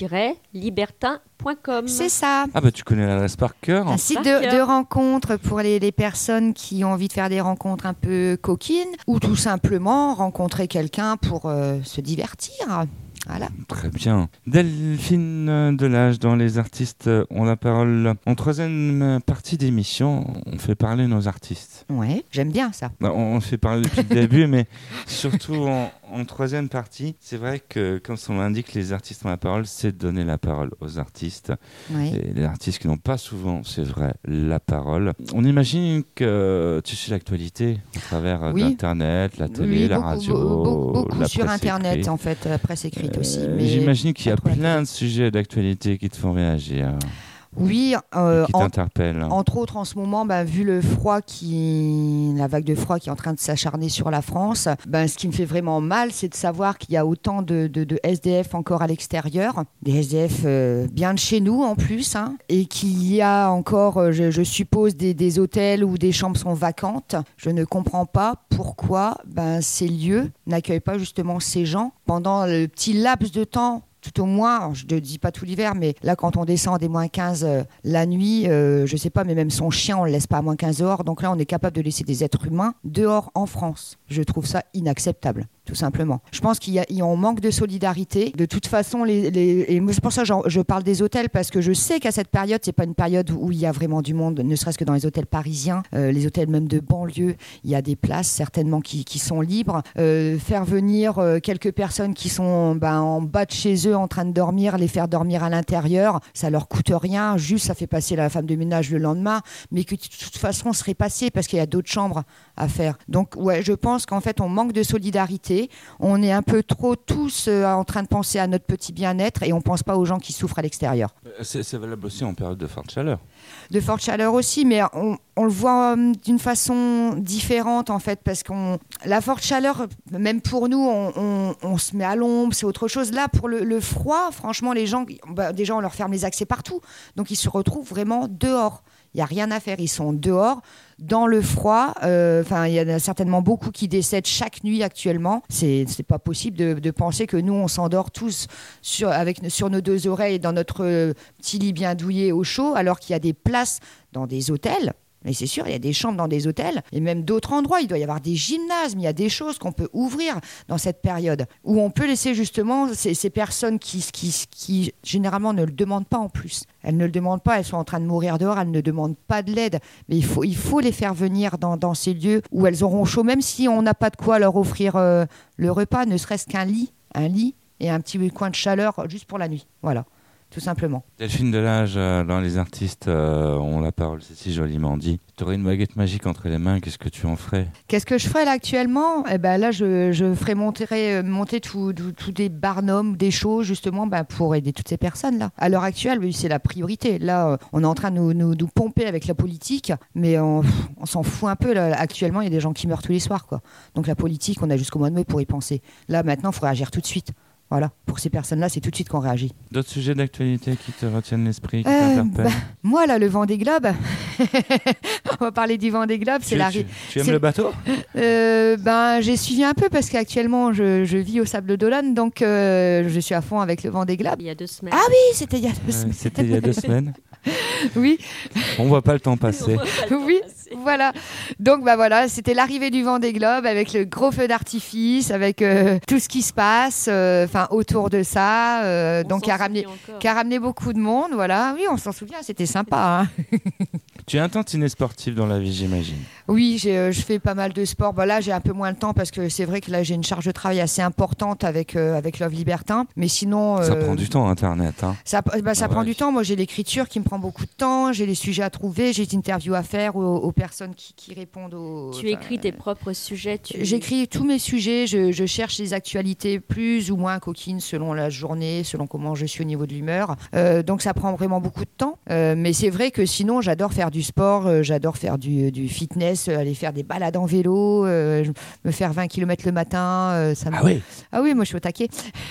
libertin point com. C'est ça. Ah bah tu connais l'adresse par cœur. Un site de, de rencontre pour les, les personnes qui ont envie de faire des rencontres un peu coquines ou tout simplement rencontrer quelqu'un pour euh, se divertir. Voilà. Très bien. Delphine Delage, dans Les Artistes ont la parole. En troisième partie d'émission, on fait parler nos artistes. Ouais, j'aime bien ça. On fait parler depuis le début, mais surtout en, en troisième partie, c'est vrai que, comme son nom l'indique, les artistes ont la parole, c'est de donner la parole aux artistes. Ouais. Et les artistes qui n'ont pas souvent, c'est vrai, la parole. On imagine que tu suis l'actualité à travers oui. l'Internet, la télé, oui, la beaucoup, radio, beaucoup, beaucoup la sur presse Internet, écrite. en fait, la presse écrite aussi. Euh, Mais J'imagine qu'il y a pas trop plein la de sujets d'actualité qui te font réagir, Oui, euh, qui en, t'interpellent. entre autres en ce moment, bah, vu le froid qui, la vague de froid qui est en train de s'acharner sur la France, bah, ce qui me fait vraiment mal, c'est de savoir qu'il y a autant de, de, de S D F encore à l'extérieur, des S D F euh, bien de chez nous en plus, hein, et qu'il y a encore, euh, je, je suppose, des, des hôtels où des chambres sont vacantes. Je ne comprends pas pourquoi bah, ces lieux n'accueillent pas justement ces gens pendant le petit laps de temps. Tout au moins, je ne dis pas tout l'hiver, mais là, quand on descend des moins quinze euh, la nuit, euh, je ne sais pas, mais même son chien, on ne le laisse pas à moins quinze dehors. Donc là, on est capable de laisser des êtres humains dehors en France. Je trouve ça inacceptable, tout simplement. Je pense qu'il y a, il y a un manque de solidarité. De toute façon, les, les, et c'est pour ça que je, je parle des hôtels, parce que je sais qu'à cette période, ce n'est pas une période où il y a vraiment du monde, ne serait-ce que dans les hôtels parisiens, euh, les hôtels même de banlieue, il y a des places certainement qui, qui sont libres. Euh, faire venir euh, quelques personnes qui sont ben, en bas de chez eux, en train de dormir, les faire dormir à l'intérieur, ça leur coûte rien, juste ça fait passer la femme de ménage le lendemain, mais que de toute façon serait passé parce qu'il y a d'autres chambres à faire. Donc ouais, je pense qu'en fait on manque de solidarité, on est un peu trop tous euh, en train de penser à notre petit bien-être et on pense pas aux gens qui souffrent à l'extérieur. C'est, c'est valable aussi en période de forte chaleur. De forte chaleur aussi, mais on, on le voit euh, d'une façon différente en fait, parce qu'on la forte chaleur, même pour nous, on, on, on se met à l'ombre, c'est autre chose. Là, pour le, le froid, franchement, les gens, bah, déjà on leur ferme les accès partout, donc ils se retrouvent vraiment dehors. Il n'y a rien à faire, ils sont dehors, dans le froid. Enfin, euh, il y en a certainement beaucoup qui décèdent chaque nuit actuellement. C'est, c'est pas possible de, de penser que nous, on s'endort tous sur, avec, sur nos deux oreilles dans notre euh, petit lit bien douillet au chaud, alors qu'il y a des places dans des hôtels. Mais c'est sûr, il y a des chambres dans des hôtels et même d'autres endroits. Il doit y avoir des gymnases, il y a des choses qu'on peut ouvrir dans cette période où on peut laisser justement ces, ces personnes qui, qui, qui généralement ne le demandent pas en plus. Elles ne le demandent pas, elles sont en train de mourir dehors, elles ne demandent pas de l'aide. Mais il faut, il faut les faire venir dans, dans ces lieux où elles auront chaud, même si on n'a pas de quoi leur offrir euh, le repas, ne serait-ce qu'un lit, un lit et un petit coin de chaleur juste pour la nuit. Voilà. Tout simplement. Delphine Delage, euh, dans Les Artistes euh, ont la parole, c'est si joliment dit. Tu aurais une baguette magique entre les mains, qu'est-ce que tu en ferais? Qu'est-ce que je ferais là actuellement? Eh ben là, je, je ferais monter, monter tous tout, tout des barnums, des choses justement ben, pour aider toutes ces personnes-là. À l'heure actuelle, oui, c'est la priorité. Là, on est en train de nous, nous, nous pomper avec la politique, mais on, on s'en fout un peu. Là. Actuellement, il y a des gens qui meurent tous les soirs, quoi. Donc la politique, on a jusqu'au mois de mai pour y penser. Là, maintenant, il faut réagir tout de suite. Voilà, pour ces personnes-là, c'est tout de suite qu'on réagit. D'autres sujets d'actualité qui te retiennent l'esprit, qui euh, t'interpellent? bah, Moi, là, le Vendée Globe, on va parler du Vendée Globe. C'est tu, la... tu, tu aimes c'est... le bateau? euh, ben, J'ai suivi un peu parce qu'actuellement, je, je vis au Sable d'Olonne, donc euh, je suis à fond avec le Vendée Globe. Il y a deux semaines. Ah oui, c'était il y a deux ouais, semaines. C'était il y a deux semaines. Oui. On voit pas le temps passer. Oui, voilà. Donc bah voilà, c'était l'arrivée du Vendée Globe avec le gros feu d'artifice, avec euh, tout ce qui se passe, enfin euh, autour de ça, euh, donc qui a ramené, qui a ramené beaucoup de monde, voilà. Oui, on s'en souvient, c'était sympa. Hein. Tu es un tantinet sportif dans la vie, j'imagine. Oui, j'ai, euh, je fais pas mal de sport. Bah, là, j'ai un peu moins de temps parce que c'est vrai que là, j'ai une charge de travail assez importante avec euh, avec Love Libertin. Mais sinon, euh, ça prend du temps, Internet. Hein. Ça, bah, ça ah, prend ouais. du temps. Moi, j'ai l'écriture qui me prend beaucoup de temps. J'ai les sujets à trouver. J'ai des interviews à faire aux, aux personnes qui, qui répondent aux. Tu écris tes propres sujets. Tu... J'écris tous mes sujets. Je, je cherche les actualités plus ou moins coquines selon la journée, selon comment je suis au niveau de l'humeur. Euh, donc, ça prend vraiment beaucoup de temps. Euh, mais c'est vrai que sinon, j'adore faire du sport. Euh, j'adore faire du, du fitness, euh, aller faire des balades en vélo, euh, me faire vingt kilomètres le matin. Euh, ça me... Ah oui. Ah oui, moi je suis au taquet.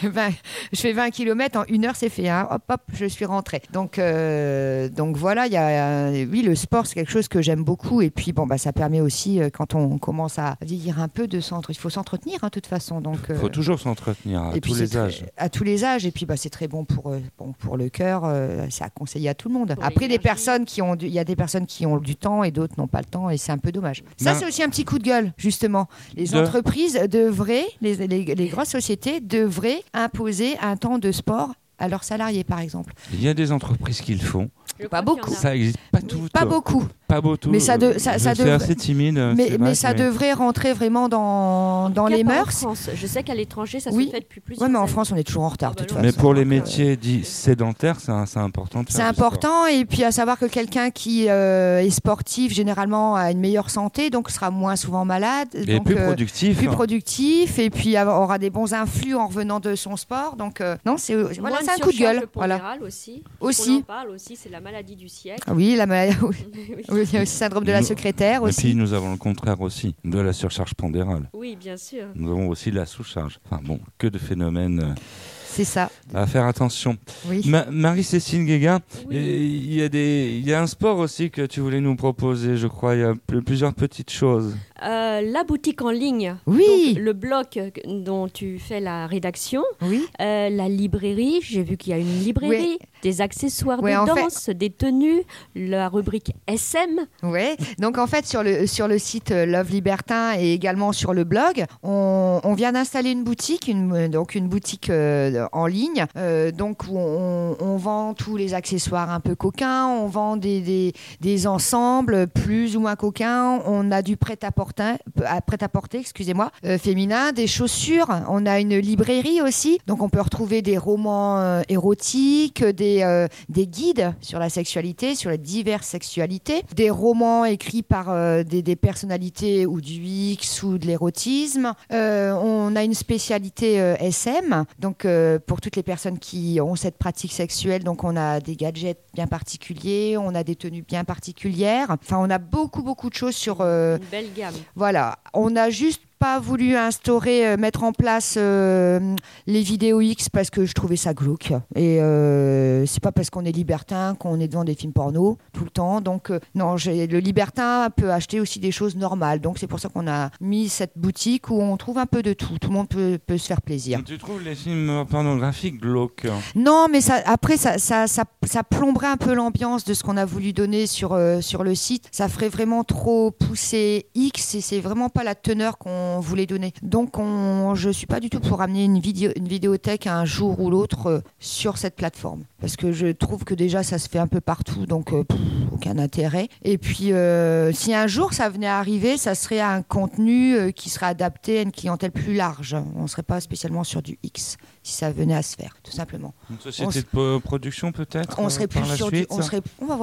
Je fais vingt kilomètres en une heure, c'est fait. Hein. Hop, hop, je suis rentrée. Donc, euh, donc voilà, y a, euh, oui, le sport, c'est quelque chose que j'aime beaucoup. Et puis, bon, bah, ça permet aussi, euh, quand on commence à vieillir un peu, de s'entre... il faut s'entretenir, hein, de toute façon. Donc, il faut euh... toujours s'entretenir à et tous les âges. Très... À tous les âges. Et puis, bah, c'est très bon pour, euh, bon, pour le cœur. Euh, c'est à conseiller à tout le monde. Pour Après, des personnes qui ont du... il y a des personnes qui ont du temps et d'autres n'ont pas le temps. Et c'est un peu dommage. Ça, ben... c'est aussi un petit coup de gueule, justement. Les de... entreprises devraient, les, les, les grosses sociétés devraient imposer un temps de sport à leurs salariés, par exemple. Il y a des entreprises qui le font. Pas beaucoup. Ça n'existe pas tout. Pas beaucoup. Pas beaucoup. Mais ça, de, ça, ça c'est devrait... assez timide. Mais, mais vrai, ça mais... devrait rentrer vraiment dans, dans les mœurs. En France. Je sais qu'à l'étranger, ça oui. se fait depuis plusieurs Oui, mais en années. France, on est toujours en retard. Oh, bah toute mais façon. pour les métiers dits sédentaires, c'est, c'est important de faire C'est important. Et puis, à savoir que quelqu'un qui euh, est sportif, généralement, a une meilleure santé, donc sera moins souvent malade. Et donc, plus euh, productif. Plus hein. productif. Et puis, aura des bons influx en revenant de son sport. Donc, euh, non, c'est, voilà, c'est un coup de gueule. Voilà. Aussi. Aussi. On en parle aussi, c'est la maladie du siècle. Oui, la maladie. Oui. Oui, il y a aussi le syndrome de la secrétaire aussi. Et puis nous avons le contraire aussi, de la surcharge pondérale. Oui, bien sûr. Nous avons aussi la sous-charge. Enfin bon, que de phénomènes. Euh, C'est ça. À faire attention. Oui. Ma- Marie-Cécile Guéguin, oui. il y a des, il y a un sport aussi que tu voulais nous proposer, je crois. Il y a p- plusieurs petites choses. Euh, la boutique en ligne. Oui. Donc, le blog dont tu fais la rédaction. Oui. Euh, la librairie. J'ai vu qu'il y a une librairie. Oui. Des accessoires ouais, de danse, fait... des tenues, la rubrique S M. Oui, donc en fait sur le, sur le site Love Libertin et également sur le blog, on, on vient d'installer une boutique, une, donc une boutique euh, en ligne, euh, donc où on, on vend tous les accessoires un peu coquins, on vend des, des, des ensembles plus ou moins coquins, on a du prêt-à-porter, prêt-à-porter excusez-moi, euh, féminin, des chaussures, on a une librairie aussi, donc on peut retrouver des romans euh, érotiques, des Des, euh, des guides sur la sexualité, sur les diverses sexualités, des romans écrits par euh, des, des personnalités ou du X ou de l'érotisme. Euh, on a une spécialité euh, S M, donc euh, pour toutes les personnes qui ont cette pratique sexuelle, donc on a des gadgets bien particuliers, on a des tenues bien particulières. Enfin, on a beaucoup beaucoup de choses sur. Euh, une belle gamme. Voilà, on a juste pas voulu instaurer, euh, mettre en place euh, les vidéos X parce que je trouvais ça glauque. Et euh, c'est pas parce qu'on est libertin qu'on est devant des films porno tout le temps. Donc euh, non, j'ai, le libertin peut acheter aussi des choses normales. Donc c'est pour ça qu'on a mis cette boutique où on trouve un peu de tout. Tout le monde peut, peut se faire plaisir. Tu trouves les films pornographiques glauques? Non, mais ça, après ça, ça, ça, ça plomberait un peu l'ambiance de ce qu'on a voulu donner sur, euh, sur le site. Ça ferait vraiment trop pousser X et c'est vraiment pas la teneur qu'on on voulait donner. Donc, on, je ne suis pas du tout pour amener une, vidéo, une vidéothèque un jour ou l'autre euh, sur cette plateforme. Parce que je trouve que déjà, ça se fait un peu partout, donc euh, pff, aucun intérêt. Et puis, euh, si un jour ça venait à arriver, ça serait un contenu euh, qui serait adapté à une clientèle plus large. On ne serait pas spécialement sur du X, si ça venait à se faire, tout simplement. Une société on de s- production, peut-être On serait euh, plus par la sur suite, du... On, serait, on va voir.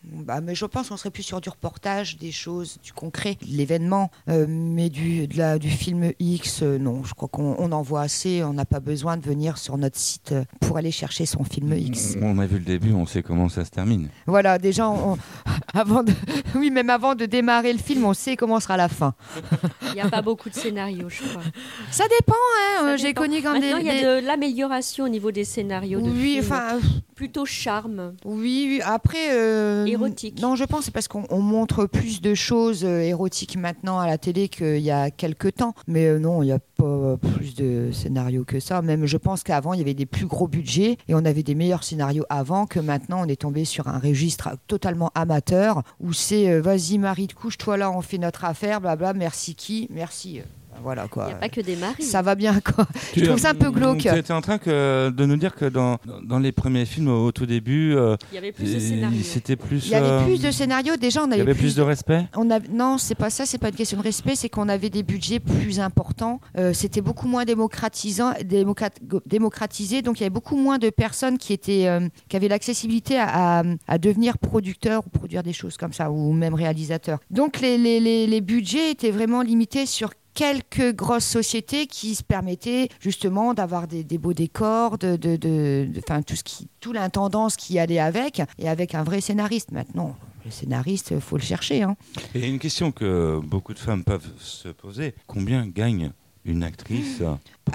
Bah, mais je pense qu'on serait plus sur du reportage, des choses, du concret, de l'événement, euh, mais du, de la, du film X, euh, non, je crois qu'on on en voit assez, on n'a pas besoin de venir sur notre site pour aller chercher son film X. On a vu le début, on sait comment ça se termine. Voilà, déjà, on, avant de, oui, même avant de démarrer le film, on sait comment sera la fin. Il n'y a pas beaucoup de scénarios, je crois. Ça dépend, hein, Ça euh, j'ai dépend. connu quand Maintenant, des... il y a des... de l'amélioration au niveau des scénarios de Oui, films. enfin... Plutôt charme. Oui, oui, après... Euh, érotique. Non, je pense que c'est parce qu'on on montre plus de choses euh, érotiques maintenant à la télé qu'il y a quelques temps. Mais euh, non, il n'y a pas plus de scénarios que ça. Même je pense qu'avant, il y avait des plus gros budgets et on avait des meilleurs scénarios avant que maintenant, on est tombé sur un registre totalement amateur où c'est euh, vas-y Marie, couche-toi là, on fait notre affaire, blabla, merci qui, merci... Euh. Voilà, quoi. Il n'y a pas que des maris. Ça va bien, quoi. Tu, je trouve ça un peu glauque. Tu étais en train que, de nous dire que dans, dans les premiers films, au, au tout début, euh, il y avait plus de scénarios. C'était plus, il y avait euh, plus de scénarios. Déjà, on avait il y avait plus, plus de respect. On a, non, c'est pas ça. C'est pas une question de respect. C'est qu'on avait des budgets plus importants. Euh, c'était beaucoup moins démocratisant, démocrat, démocratisé. Donc, il y avait beaucoup moins de personnes qui étaient, euh, qui avaient l'accessibilité à, à, à devenir producteurs ou produire des choses comme ça, ou même réalisateurs. Donc, les, les, les, les budgets étaient vraiment limités sur quelques grosses sociétés qui se permettaient justement d'avoir des, des beaux décors, de, de, de, de, enfin, tout ce qui, tout l'intendance qui allait avec, et avec un vrai scénariste. Maintenant, le scénariste, il faut le chercher. Hein. Et une question que beaucoup de femmes peuvent se poser, combien gagne une actrice pornographique ?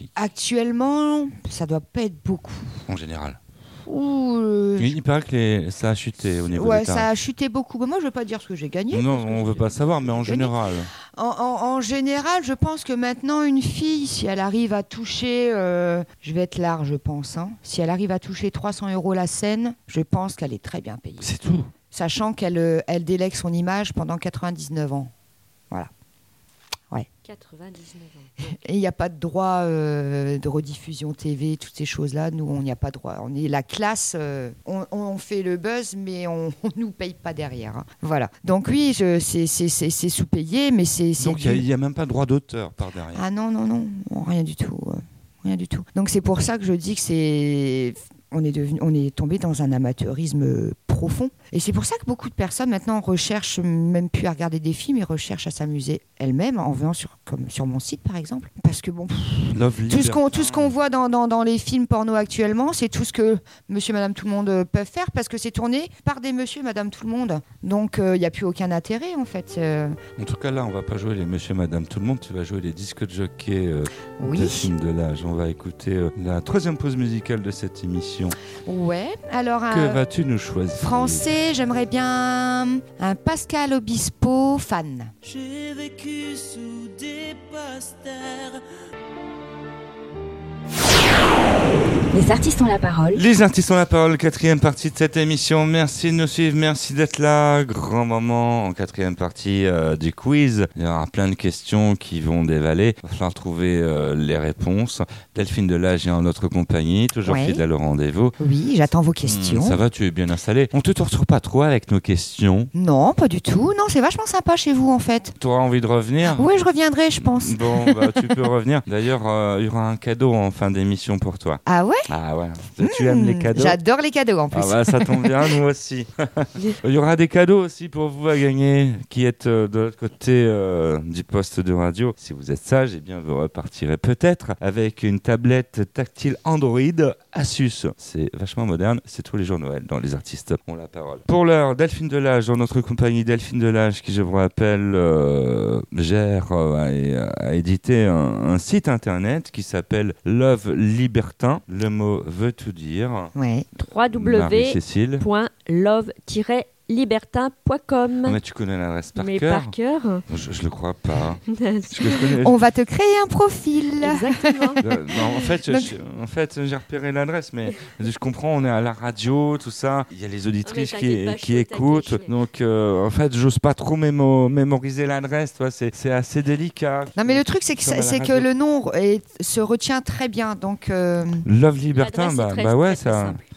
Actuellement, ça doit pas être beaucoup. En général. Ouh, euh, il, il paraît que les, ça a chuté au niveau ouais, des tarifs. ça a chuté beaucoup. Mais moi, je ne veux pas dire ce que j'ai gagné. Non, on ne veut pas savoir, mais en général. En, en, en général, je pense que maintenant, une fille, si elle arrive à toucher, euh, je vais être large, je pense, hein, si elle arrive à toucher trois cents euros la scène, je pense qu'elle est très bien payée. C'est tout. Sachant qu'elle elle délègue son image pendant quatre-vingt-dix-neuf ans. Voilà. Ouais. quatre-vingt-dix-neuf ans. Et il n'y a pas de droit euh, de rediffusion T V, toutes ces choses-là. Nous, on n'y a pas de droit. On est la classe, euh, on, on fait le buzz, mais on ne nous paye pas derrière. Hein. Voilà. Donc oui, je, c'est, c'est, c'est, c'est sous-payé, mais c'est... c'est Donc il n'y a, a même pas de droit d'auteur par derrière. Ah non, non, non, rien du tout. Euh, rien du tout. Donc c'est pour ça que je dis que c'est... On est, devenu, on est tombé dans un amateurisme profond. Et c'est pour ça que beaucoup de personnes maintenant recherchent même plus à regarder des films, ils recherchent à s'amuser elles-mêmes en venant sur, comme sur mon site par exemple. Parce que bon, pff, tout, ce qu'on, tout ce qu'on voit dans, dans, dans les films porno actuellement, c'est tout ce que monsieur, madame, tout le monde peuvent faire parce que c'est tourné par des monsieur, madame, tout le monde. Donc il euh, n'y a plus aucun intérêt en fait. Euh... En tout cas là, on va pas jouer les monsieur, madame, tout le monde. Tu vas jouer les disques de jockey euh, oui. des films de l'âge. On va écouter euh, la troisième pause musicale de cette émission. Ouais, alors... Que euh, vas-tu nous choisir ? Français, j'aimerais bien un Pascal Obispo fan. J'ai vécu sous des posters. Les artistes ont la parole. Les artistes ont la parole, quatrième partie de cette émission. Merci de nous suivre, merci d'être là. Grand moment en quatrième partie euh, du quiz. Il y aura plein de questions qui vont dévaler. Il va falloir trouver euh, les réponses. Delphine Delage est en notre compagnie, toujours ouais. fidèle au rendez-vous. Oui, j'attends vos questions. Mmh, ça va, tu es bien installé. On te torture pas trop avec nos questions ? Non, pas du tout. Non, c'est vachement sympa chez vous en fait. Tu auras envie de revenir ? Oui, je reviendrai, je pense. Bon, bah, tu peux revenir. D'ailleurs, euh, il y aura un cadeau en fin d'émission pour toi. Ah ouais ? Ah ouais. Tu mmh, aimes les cadeaux ? J'adore les cadeaux en plus. Ah bah ça tombe bien, nous aussi. Il y aura des cadeaux aussi pour vous à gagner qui êtes euh, de l'autre côté euh, du poste de radio. Si vous êtes sage, eh bien vous repartirez peut-être avec une tablette tactile Android Asus. C'est vachement moderne, c'est tous les jours Noël dans Les Artistes ont la parole. Pour l'heure, Delphine Delage dans notre compagnie. Delphine Delage qui, je vous rappelle, euh, gère euh, et a édité un, un site internet qui s'appelle Love Libertin. Le mot veut tout dire. Ouais. w w w point love tiret libertin point com. Ah, mais tu connais l'adresse par mais cœur. par cœur je, je le crois pas. je connais... On va te créer un profil. Exactement. euh, non, en fait, Donc... je, en fait, j'ai repéré l'adresse, mais je comprends, on est à la radio, tout ça. Il y a les auditrices ah, qui, pas, qui chaud, écoutent. Donc, euh, en fait, j'ose pas trop mémo- mémoriser l'adresse. Toi, c'est, c'est assez délicat. Non, mais le truc, c'est que, ça, c'est que le nom est, se retient très bien. Donc, euh... Love Libertin, bah, très, bah ouais, très, ça. très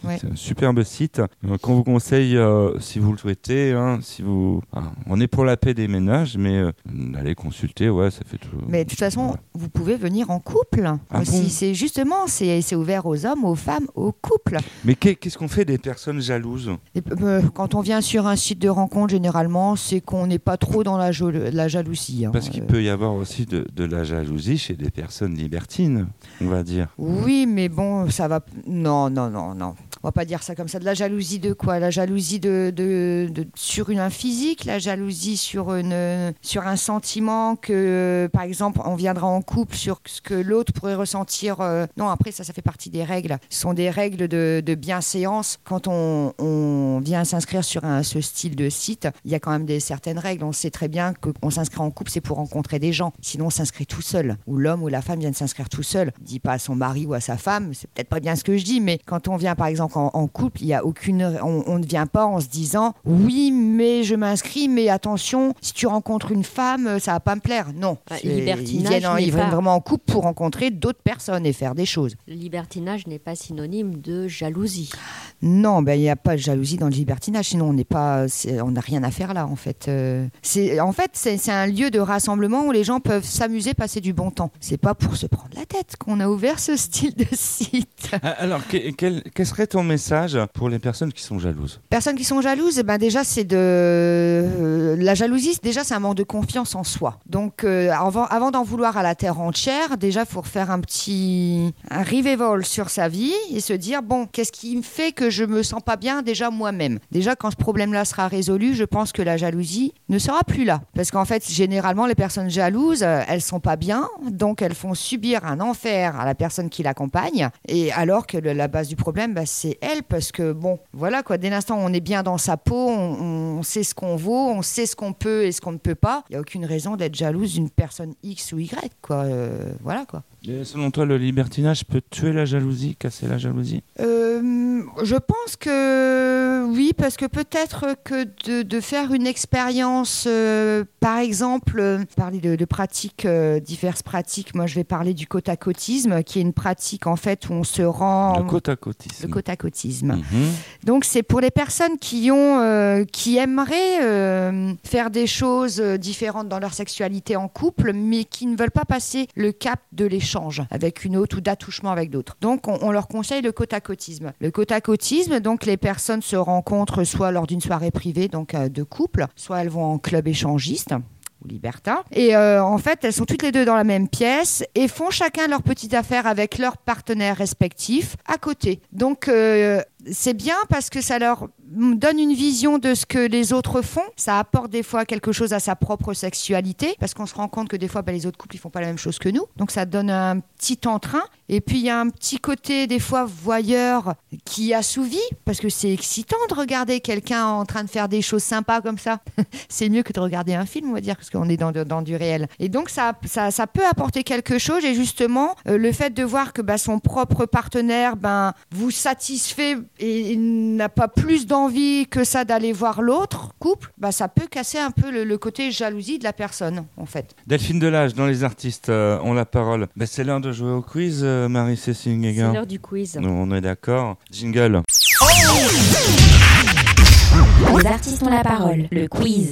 Ouais. C'est un superbe site euh, qu'on vous conseille euh, si vous le souhaitez. Hein, si vous, ah, on est pour la paix des ménages, mais euh, allez consulter, ouais, ça fait tout. Mais de toute façon, ouais. vous pouvez venir en couple Ah aussi. bon c'est justement, c'est, c'est ouvert aux hommes, aux femmes, aux couples. Mais qu'est-ce qu'on fait des personnes jalouses? Et, euh, quand on vient sur un site de rencontre, généralement, c'est qu'on n'est pas trop dans la, jo- la jalousie. Hein. Parce qu'il peut y avoir aussi de, de la jalousie chez des personnes libertines, on va dire. Oui, mais bon, ça va. Non, non, non, non. On va pas dire ça comme ça. De la jalousie de quoi? La jalousie de, de, de sur une, un physique, la jalousie sur une sur un sentiment que, par exemple, on viendra en couple sur ce que l'autre pourrait ressentir. Euh, non, après ça, ça fait partie des règles. Ce sont des règles de, de bienséance. Quand on, on vient s'inscrire sur un, ce style de site, il y a quand même des certaines règles. On sait très bien que qu'on s'inscrit en couple, c'est pour rencontrer des gens. Sinon, on s'inscrit tout seul. Ou l'homme ou la femme vient de s'inscrire tout seul. Il dit pas à son mari ou à sa femme. C'est peut-être pas bien ce que je dis, mais quand on vient, par exemple, En, en couple, il y a aucune, on, on ne vient pas en se disant oui, mais je m'inscris, mais attention, si tu rencontres une femme, ça va pas me plaire. Non, Bah, C'est- libertinage ils viennent, en- n'est ils viennent pas- vraiment en couple pour rencontrer d'autres personnes et faire des choses. Le libertinage n'est pas synonyme de jalousie. Non, ben il n'y a pas de jalousie dans le libertinage, sinon on n'est pas, c'est- on n'a rien à faire là en fait. Euh, c'est, en fait, c'est, c'est un lieu de rassemblement où les gens peuvent s'amuser, passer du bon temps. C'est pas pour se prendre la tête qu'on a ouvert ce style de site. Ah, Alors, que- quel, quel serait ton message pour les personnes qui sont jalouses? Personnes qui sont jalouses, eh ben déjà c'est de euh, la jalousie. Déjà c'est un manque de confiance en soi. Donc euh, avant, avant d'en vouloir à la terre entière, déjà faut refaire un petit un revival sur sa vie et se dire bon, qu'est-ce qui me fait que je me sens pas bien déjà moi-même. Déjà quand ce problème-là sera résolu, je pense que la jalousie ne sera plus là. Parce qu'en fait généralement les personnes jalouses, euh, elles sont pas bien, donc elles font subir un enfer à la personne qui l'accompagne. Et alors que le- la base du problème, bah, c'est elle, parce que bon, voilà quoi. Dès l'instant où on est bien dans sa peau, on, on sait ce qu'on vaut, on sait ce qu'on peut et ce qu'on ne peut pas. Il y a aucune raison d'être jalouse d'une personne X ou Y, quoi. Euh, voilà quoi. Et selon toi, le libertinage peut tuer la jalousie, casser la jalousie? Euh, je pense que oui, parce que peut-être que de, de faire une expérience, euh, par exemple, euh, parler de, de pratiques, euh, diverses pratiques. Moi, je vais parler du côte-à-côtisme, qui est une pratique en fait où on se rend. Le côte-à-côtisme. Le côte-à-côtisme. Mhm. Donc c'est pour les personnes qui ont, euh, qui aimeraient euh, faire des choses euh, différentes dans leur sexualité en couple, mais qui ne veulent pas passer le cap de l'échange avec une autre ou d'attouchement avec d'autres. Donc on, on leur conseille le côte-à-côtisme. Le côte-à-côtisme, donc les personnes se rencontrent soit lors d'une soirée privée, donc euh, de couple, soit elles vont en club échangiste ou libertin. Et euh, en fait, elles sont toutes les deux dans la même pièce et font chacun leur petite affaire avec leurs partenaires respectifs à côté. Donc, euh, c'est bien parce que ça leur donne une vision de ce que les autres font. Ça apporte des fois quelque chose à sa propre sexualité parce qu'on se rend compte que des fois, bah, les autres couples, ils font pas la même chose que nous. Donc, ça donne un petit entrain. Et puis, il y a un petit côté, des fois, voyeur qui assouvit parce que c'est excitant de regarder quelqu'un en train de faire des choses sympas comme ça. C'est mieux que de regarder un film, on va dire, parce qu'on est dans, dans du réel. Et donc, ça, ça, ça peut apporter quelque chose. Et justement, euh, le fait de voir que bah, son propre partenaire ben, vous satisfait et, et n'a pas plus d'envie que ça d'aller voir l'autre couple, bah, ça peut casser un peu le, le côté jalousie de la personne, en fait. Delphine Delage, dans Les Artistes euh, ont la parole. Ben, c'est l'heure de jouer au quiz, euh, Marie-Cécile Guéguin. C'est l'heure du quiz. Nous, on est d'accord. Jingle. Les artistes ont la parole, le quiz.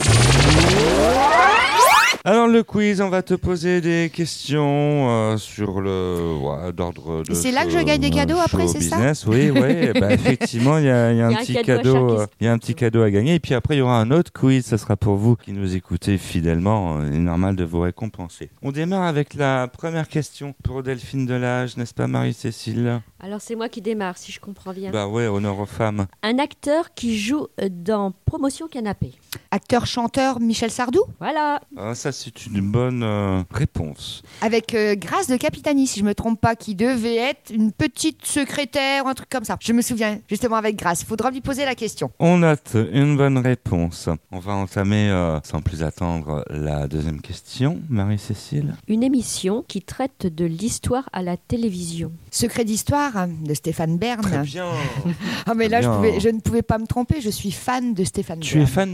Alors le quiz, on va te poser des questions euh, sur le ouais, d'ordre de. Et c'est là que je gagne des cadeaux après, c'est ça? Business, oui, oui. Bah, effectivement, il y a, y a un Il y a un petit cadeau à cadeau, chaque il y a un petit cadeau à gagner. Et puis après, il y aura un autre quiz. Ça sera pour vous qui nous écoutez fidèlement. Il est normal de vous récompenser. On démarre avec la première question pour Delphine Delage, n'est-ce pas, Marie-Cécile? Alors c'est moi qui démarre, si je comprends bien. Bah ouais, honneur aux femmes. Un acteur qui joue dans Promotion Canapé. Acteur-chanteur Michel Sardou, Voilà. Ah, ça, c'est une bonne euh, réponse. avec euh, Grâce de Capitani, si je me trompe pas, qui devait être une petite secrétaire ou un truc comme ça. Je me souviens justement avec Grâce. Il faudra lui poser la question. On note une bonne réponse. On va entamer, euh, sans plus attendre, la deuxième question. Marie-Cécile? Une émission qui traite de l'histoire à la télévision. Secret d'histoire hein, de Stéphane Bern. Très bien. Ah mais là, je, Bien. pouvais- je ne pouvais pas me tromper. Je suis fan de Stéphane Tu Bern. es fan d'histoire?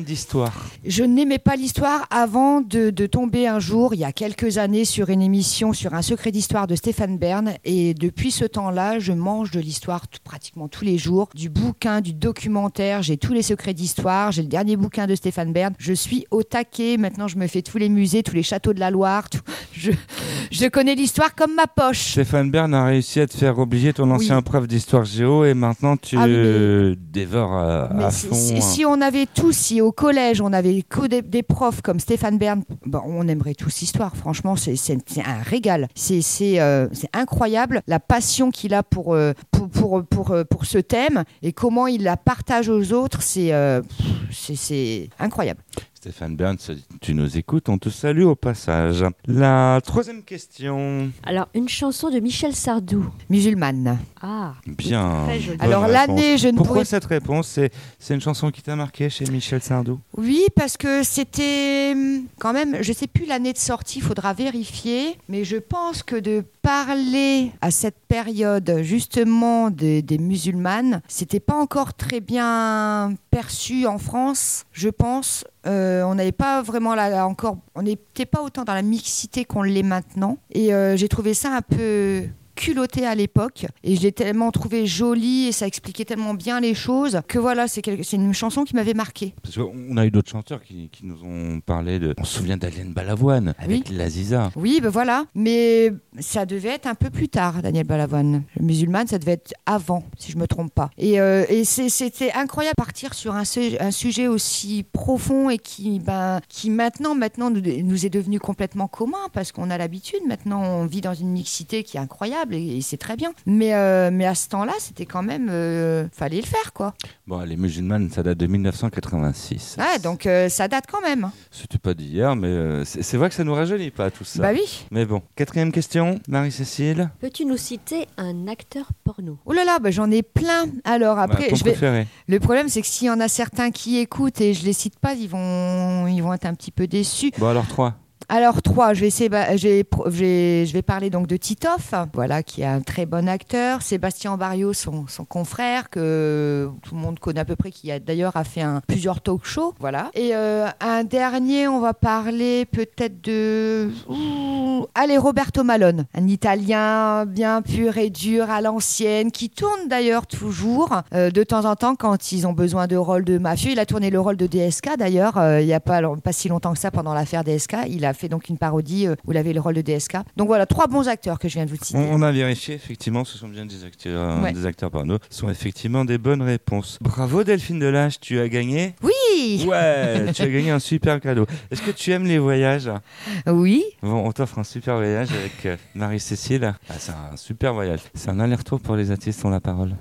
l'histoire? Je n'aimais pas l'histoire avant de, de tomber un jour, il y a quelques années, sur une émission sur un secret d'histoire de Stéphane Bern. Et depuis ce temps-là, je mange de l'histoire t- pratiquement tous les jours. Du bouquin, du documentaire, j'ai tous les secrets d'histoire. J'ai le dernier bouquin de Stéphane Bern. Je suis au taquet. Maintenant, je me fais tous les musées, tous les châteaux de la Loire. Tout. Je, je connais l'histoire comme ma poche. Stéphane Bern a réussi à te faire oublier ton ancien Oui. prof d'histoire géo et maintenant tu Ah, mais- dévores à, Mais à si, fond. si- si on avait tous, si au collège, on avait que des, des profs comme Stéphane Bern, ben, on aimerait tous l'histoire. Franchement, c'est, c'est, c'est un régal. C'est, c'est, euh, c'est incroyable la passion qu'il a pour, euh, pour, pour, pour, euh, pour ce thème et comment il la partage aux autres. C'est, euh, c'est, c'est incroyable. Stéphane Bern, tu nous écoutes, on te salue au passage. La troisième question. Alors, une chanson de Michel Sardou. Musulmane. Ah, Bien. très joli. Bonne Alors réponse. l'année, je ne Pourquoi pourrais... cette réponse? c'est, c'est une chanson qui t'a marqué chez Michel Sardou? Oui, parce que c'était hum, quand même, je sais plus l'année de sortie, il faudra vérifier, mais je pense que de parler à cette période justement des, des musulmanes, c'était pas encore très bien perçu en France, je pense. Euh, on n'avait pas vraiment la, la- encore, on n'était pas autant dans la mixité qu'on l'est maintenant, et euh, j'ai trouvé ça un peu culotté à l'époque et je l'ai tellement trouvé jolie et ça expliquait tellement bien les choses que voilà, c'est, quelque, c'est une chanson qui m'avait marquée. Parce qu'on a eu d'autres chanteurs qui, qui nous ont parlé de... On se souvient d'Aliane Balavoine avec Oui. l'Aziza. Oui, ben voilà, mais ça devait être un peu plus tard, Daniel Balavoine. Le musulman, ça devait être avant, si je me trompe pas. Et, euh, et c'est, c'était incroyable de partir sur un, su- un sujet aussi profond et qui, ben, qui maintenant, maintenant nous, nous est devenu complètement commun parce qu'on a l'habitude. Maintenant, on vit dans une mixité qui est incroyable et, et c'est très bien. Mais, euh, mais à ce temps-là, c'était quand même... Euh, fallait le faire, quoi. Bon, les musulmanes, ça date de dix-neuf cent quatre-vingt-six. Ouais, donc euh, ça date quand même. C'était pas d'hier, mais euh, c'est, c'est vrai que ça nous rajeunit pas tout ça. Bah oui. Mais bon, quatrième question, Marie-Cécile. Peux-tu nous citer un acteur porno? Oh là là, bah, j'en ai plein. Alors après, Bah, ton je vais... préféré. Le problème, c'est que s'il y en a certains qui écoutent et je les cite pas, ils vont, ils vont être un petit peu déçus. Bon, alors trois. Alors trois, je vais essayer, bah, j'ai pro- j'ai- je vais parler donc de Titoff, voilà, qui est un très bon acteur. Sébastien Barriot, son, son confrère, que tout le monde connaît à peu près, qui a d'ailleurs a fait un, plusieurs talk shows, voilà. Et euh, un dernier, on va parler peut-être de, ouh, allez, Roberto Malone, un Italien bien pur et dur à l'ancienne, qui tourne d'ailleurs toujours euh, de temps en temps quand ils ont besoin de rôles de mafieux. Il a tourné le rôle de D S K d'ailleurs, euh, il n'y a pas, pas si longtemps que ça pendant l'affaire D S K. Il a fait donc une parodie euh, où il avait le rôle de D S K. Donc voilà, trois bons acteurs que je viens de vous citer. On, on a vérifié, effectivement, ce sont bien des acteurs, Ouais. des acteurs porno. Ce sont effectivement des bonnes réponses. Bravo Delphine Delage, tu as gagné. Oui. Ouais, tu as gagné un super cadeau. Est-ce que tu aimes les voyages? Oui. Bon, on t'offre un super voyage avec euh, Marie-Cécile. Ah, c'est un super voyage. C'est un aller-retour pour les artistes ont la parole.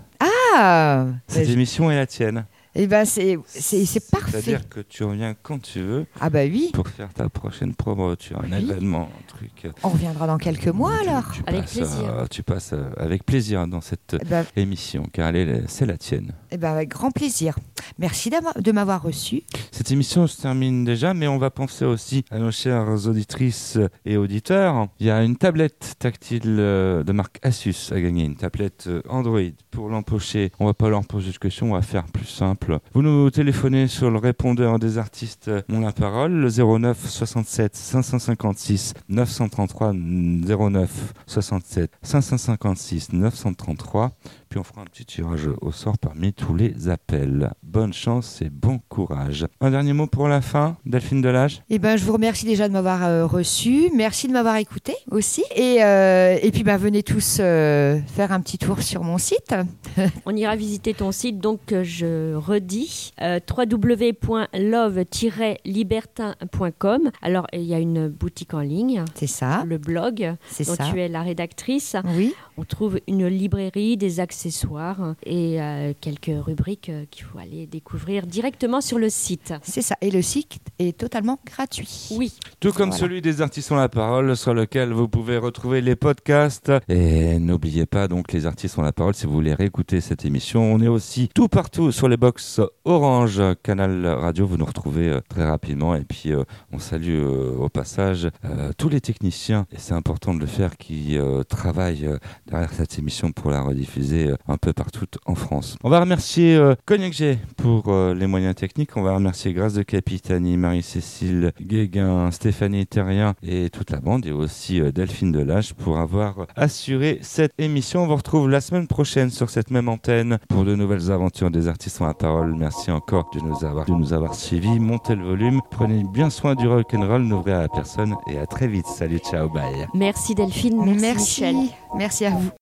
Ah. Cette Ben, émission est la tienne. Eh ben c'est c'est c'est parfait. C'est-à-dire que tu reviens quand tu veux Ah bah oui. pour faire ta prochaine promo. Tu as un Oui. événement, un truc. euh, On reviendra dans quelques mois tu- alors. tu Avec passes, plaisir. euh, tu passes euh, avec plaisir dans cette Eh ben, émission, car elle est, c'est la tienne. eh ben, avec grand plaisir. Merci d'amo- de m'avoir reçu. Cette émission se termine déjà, mais on va penser aussi à nos chères auditrices et auditeurs. Il y a une tablette tactile euh, de marque Asus à gagner, une tablette euh, Android. Pour l'empocher, on va pas leur poser de questions, on va faire plus simple. Vous nous téléphonez sur le répondeur des artistes euh, Ont la parole, le zéro neuf soixante-sept cinq cent cinquante-six neuf cent trente-trois, zéro neuf soixante-sept cinq cent cinquante-six neuf cent trente-trois. Puis on fera un petit tirage au sort parmi tous les appels. Bonne chance et bon courage. Un dernier mot pour la fin, Delphine Delage. Eh ben, je vous remercie déjà de m'avoir euh, reçu. Merci de m'avoir écouté aussi. Et, euh, et puis, ben, venez tous euh, faire un petit tour sur mon site. On ira visiter ton site, donc euh, je redis euh, w w w point love tiret libertin point com. Alors, il y a une boutique en ligne, C'est ça. le blog, C'est dont ça. tu es la rédactrice. Oui. On trouve une librairie, des accessoires et euh, quelques rubriques euh, qu'il faut aller découvrir directement sur le site. C'est ça. Et le site est totalement gratuit. Oui. Tout comme Voilà. celui des artistes ont la parole, sur lequel vous pouvez retrouver les podcasts. Et n'oubliez pas donc les artistes ont la parole si vous voulez réécouter cette émission. On est aussi tout partout sur les box Orange, Canal Radio. Vous nous retrouvez euh, très rapidement. Et puis euh, on salue euh, au passage euh, tous les techniciens, et c'est important de le faire, qui euh, travaillent euh, derrière cette émission pour la rediffuser euh, un peu partout en France. On va remercier euh, Cognac G pour euh, les moyens techniques. On va remercier Grâce de Capitani, Marie-Cécile Guéguin, Stéphanie Terrien et toute la bande, et aussi euh, Delphine Delage pour avoir assuré cette émission. On vous retrouve la semaine prochaine sur cette même antenne pour de nouvelles aventures des artistes ont la parole. Merci encore de nous avoir, de nous avoir suivis. Montez le volume, prenez bien soin du rock'n'roll, n'ouvrez à la personne et à très vite. Salut, ciao, bye. Merci Delphine, merci, merci Michel. Merci à vous.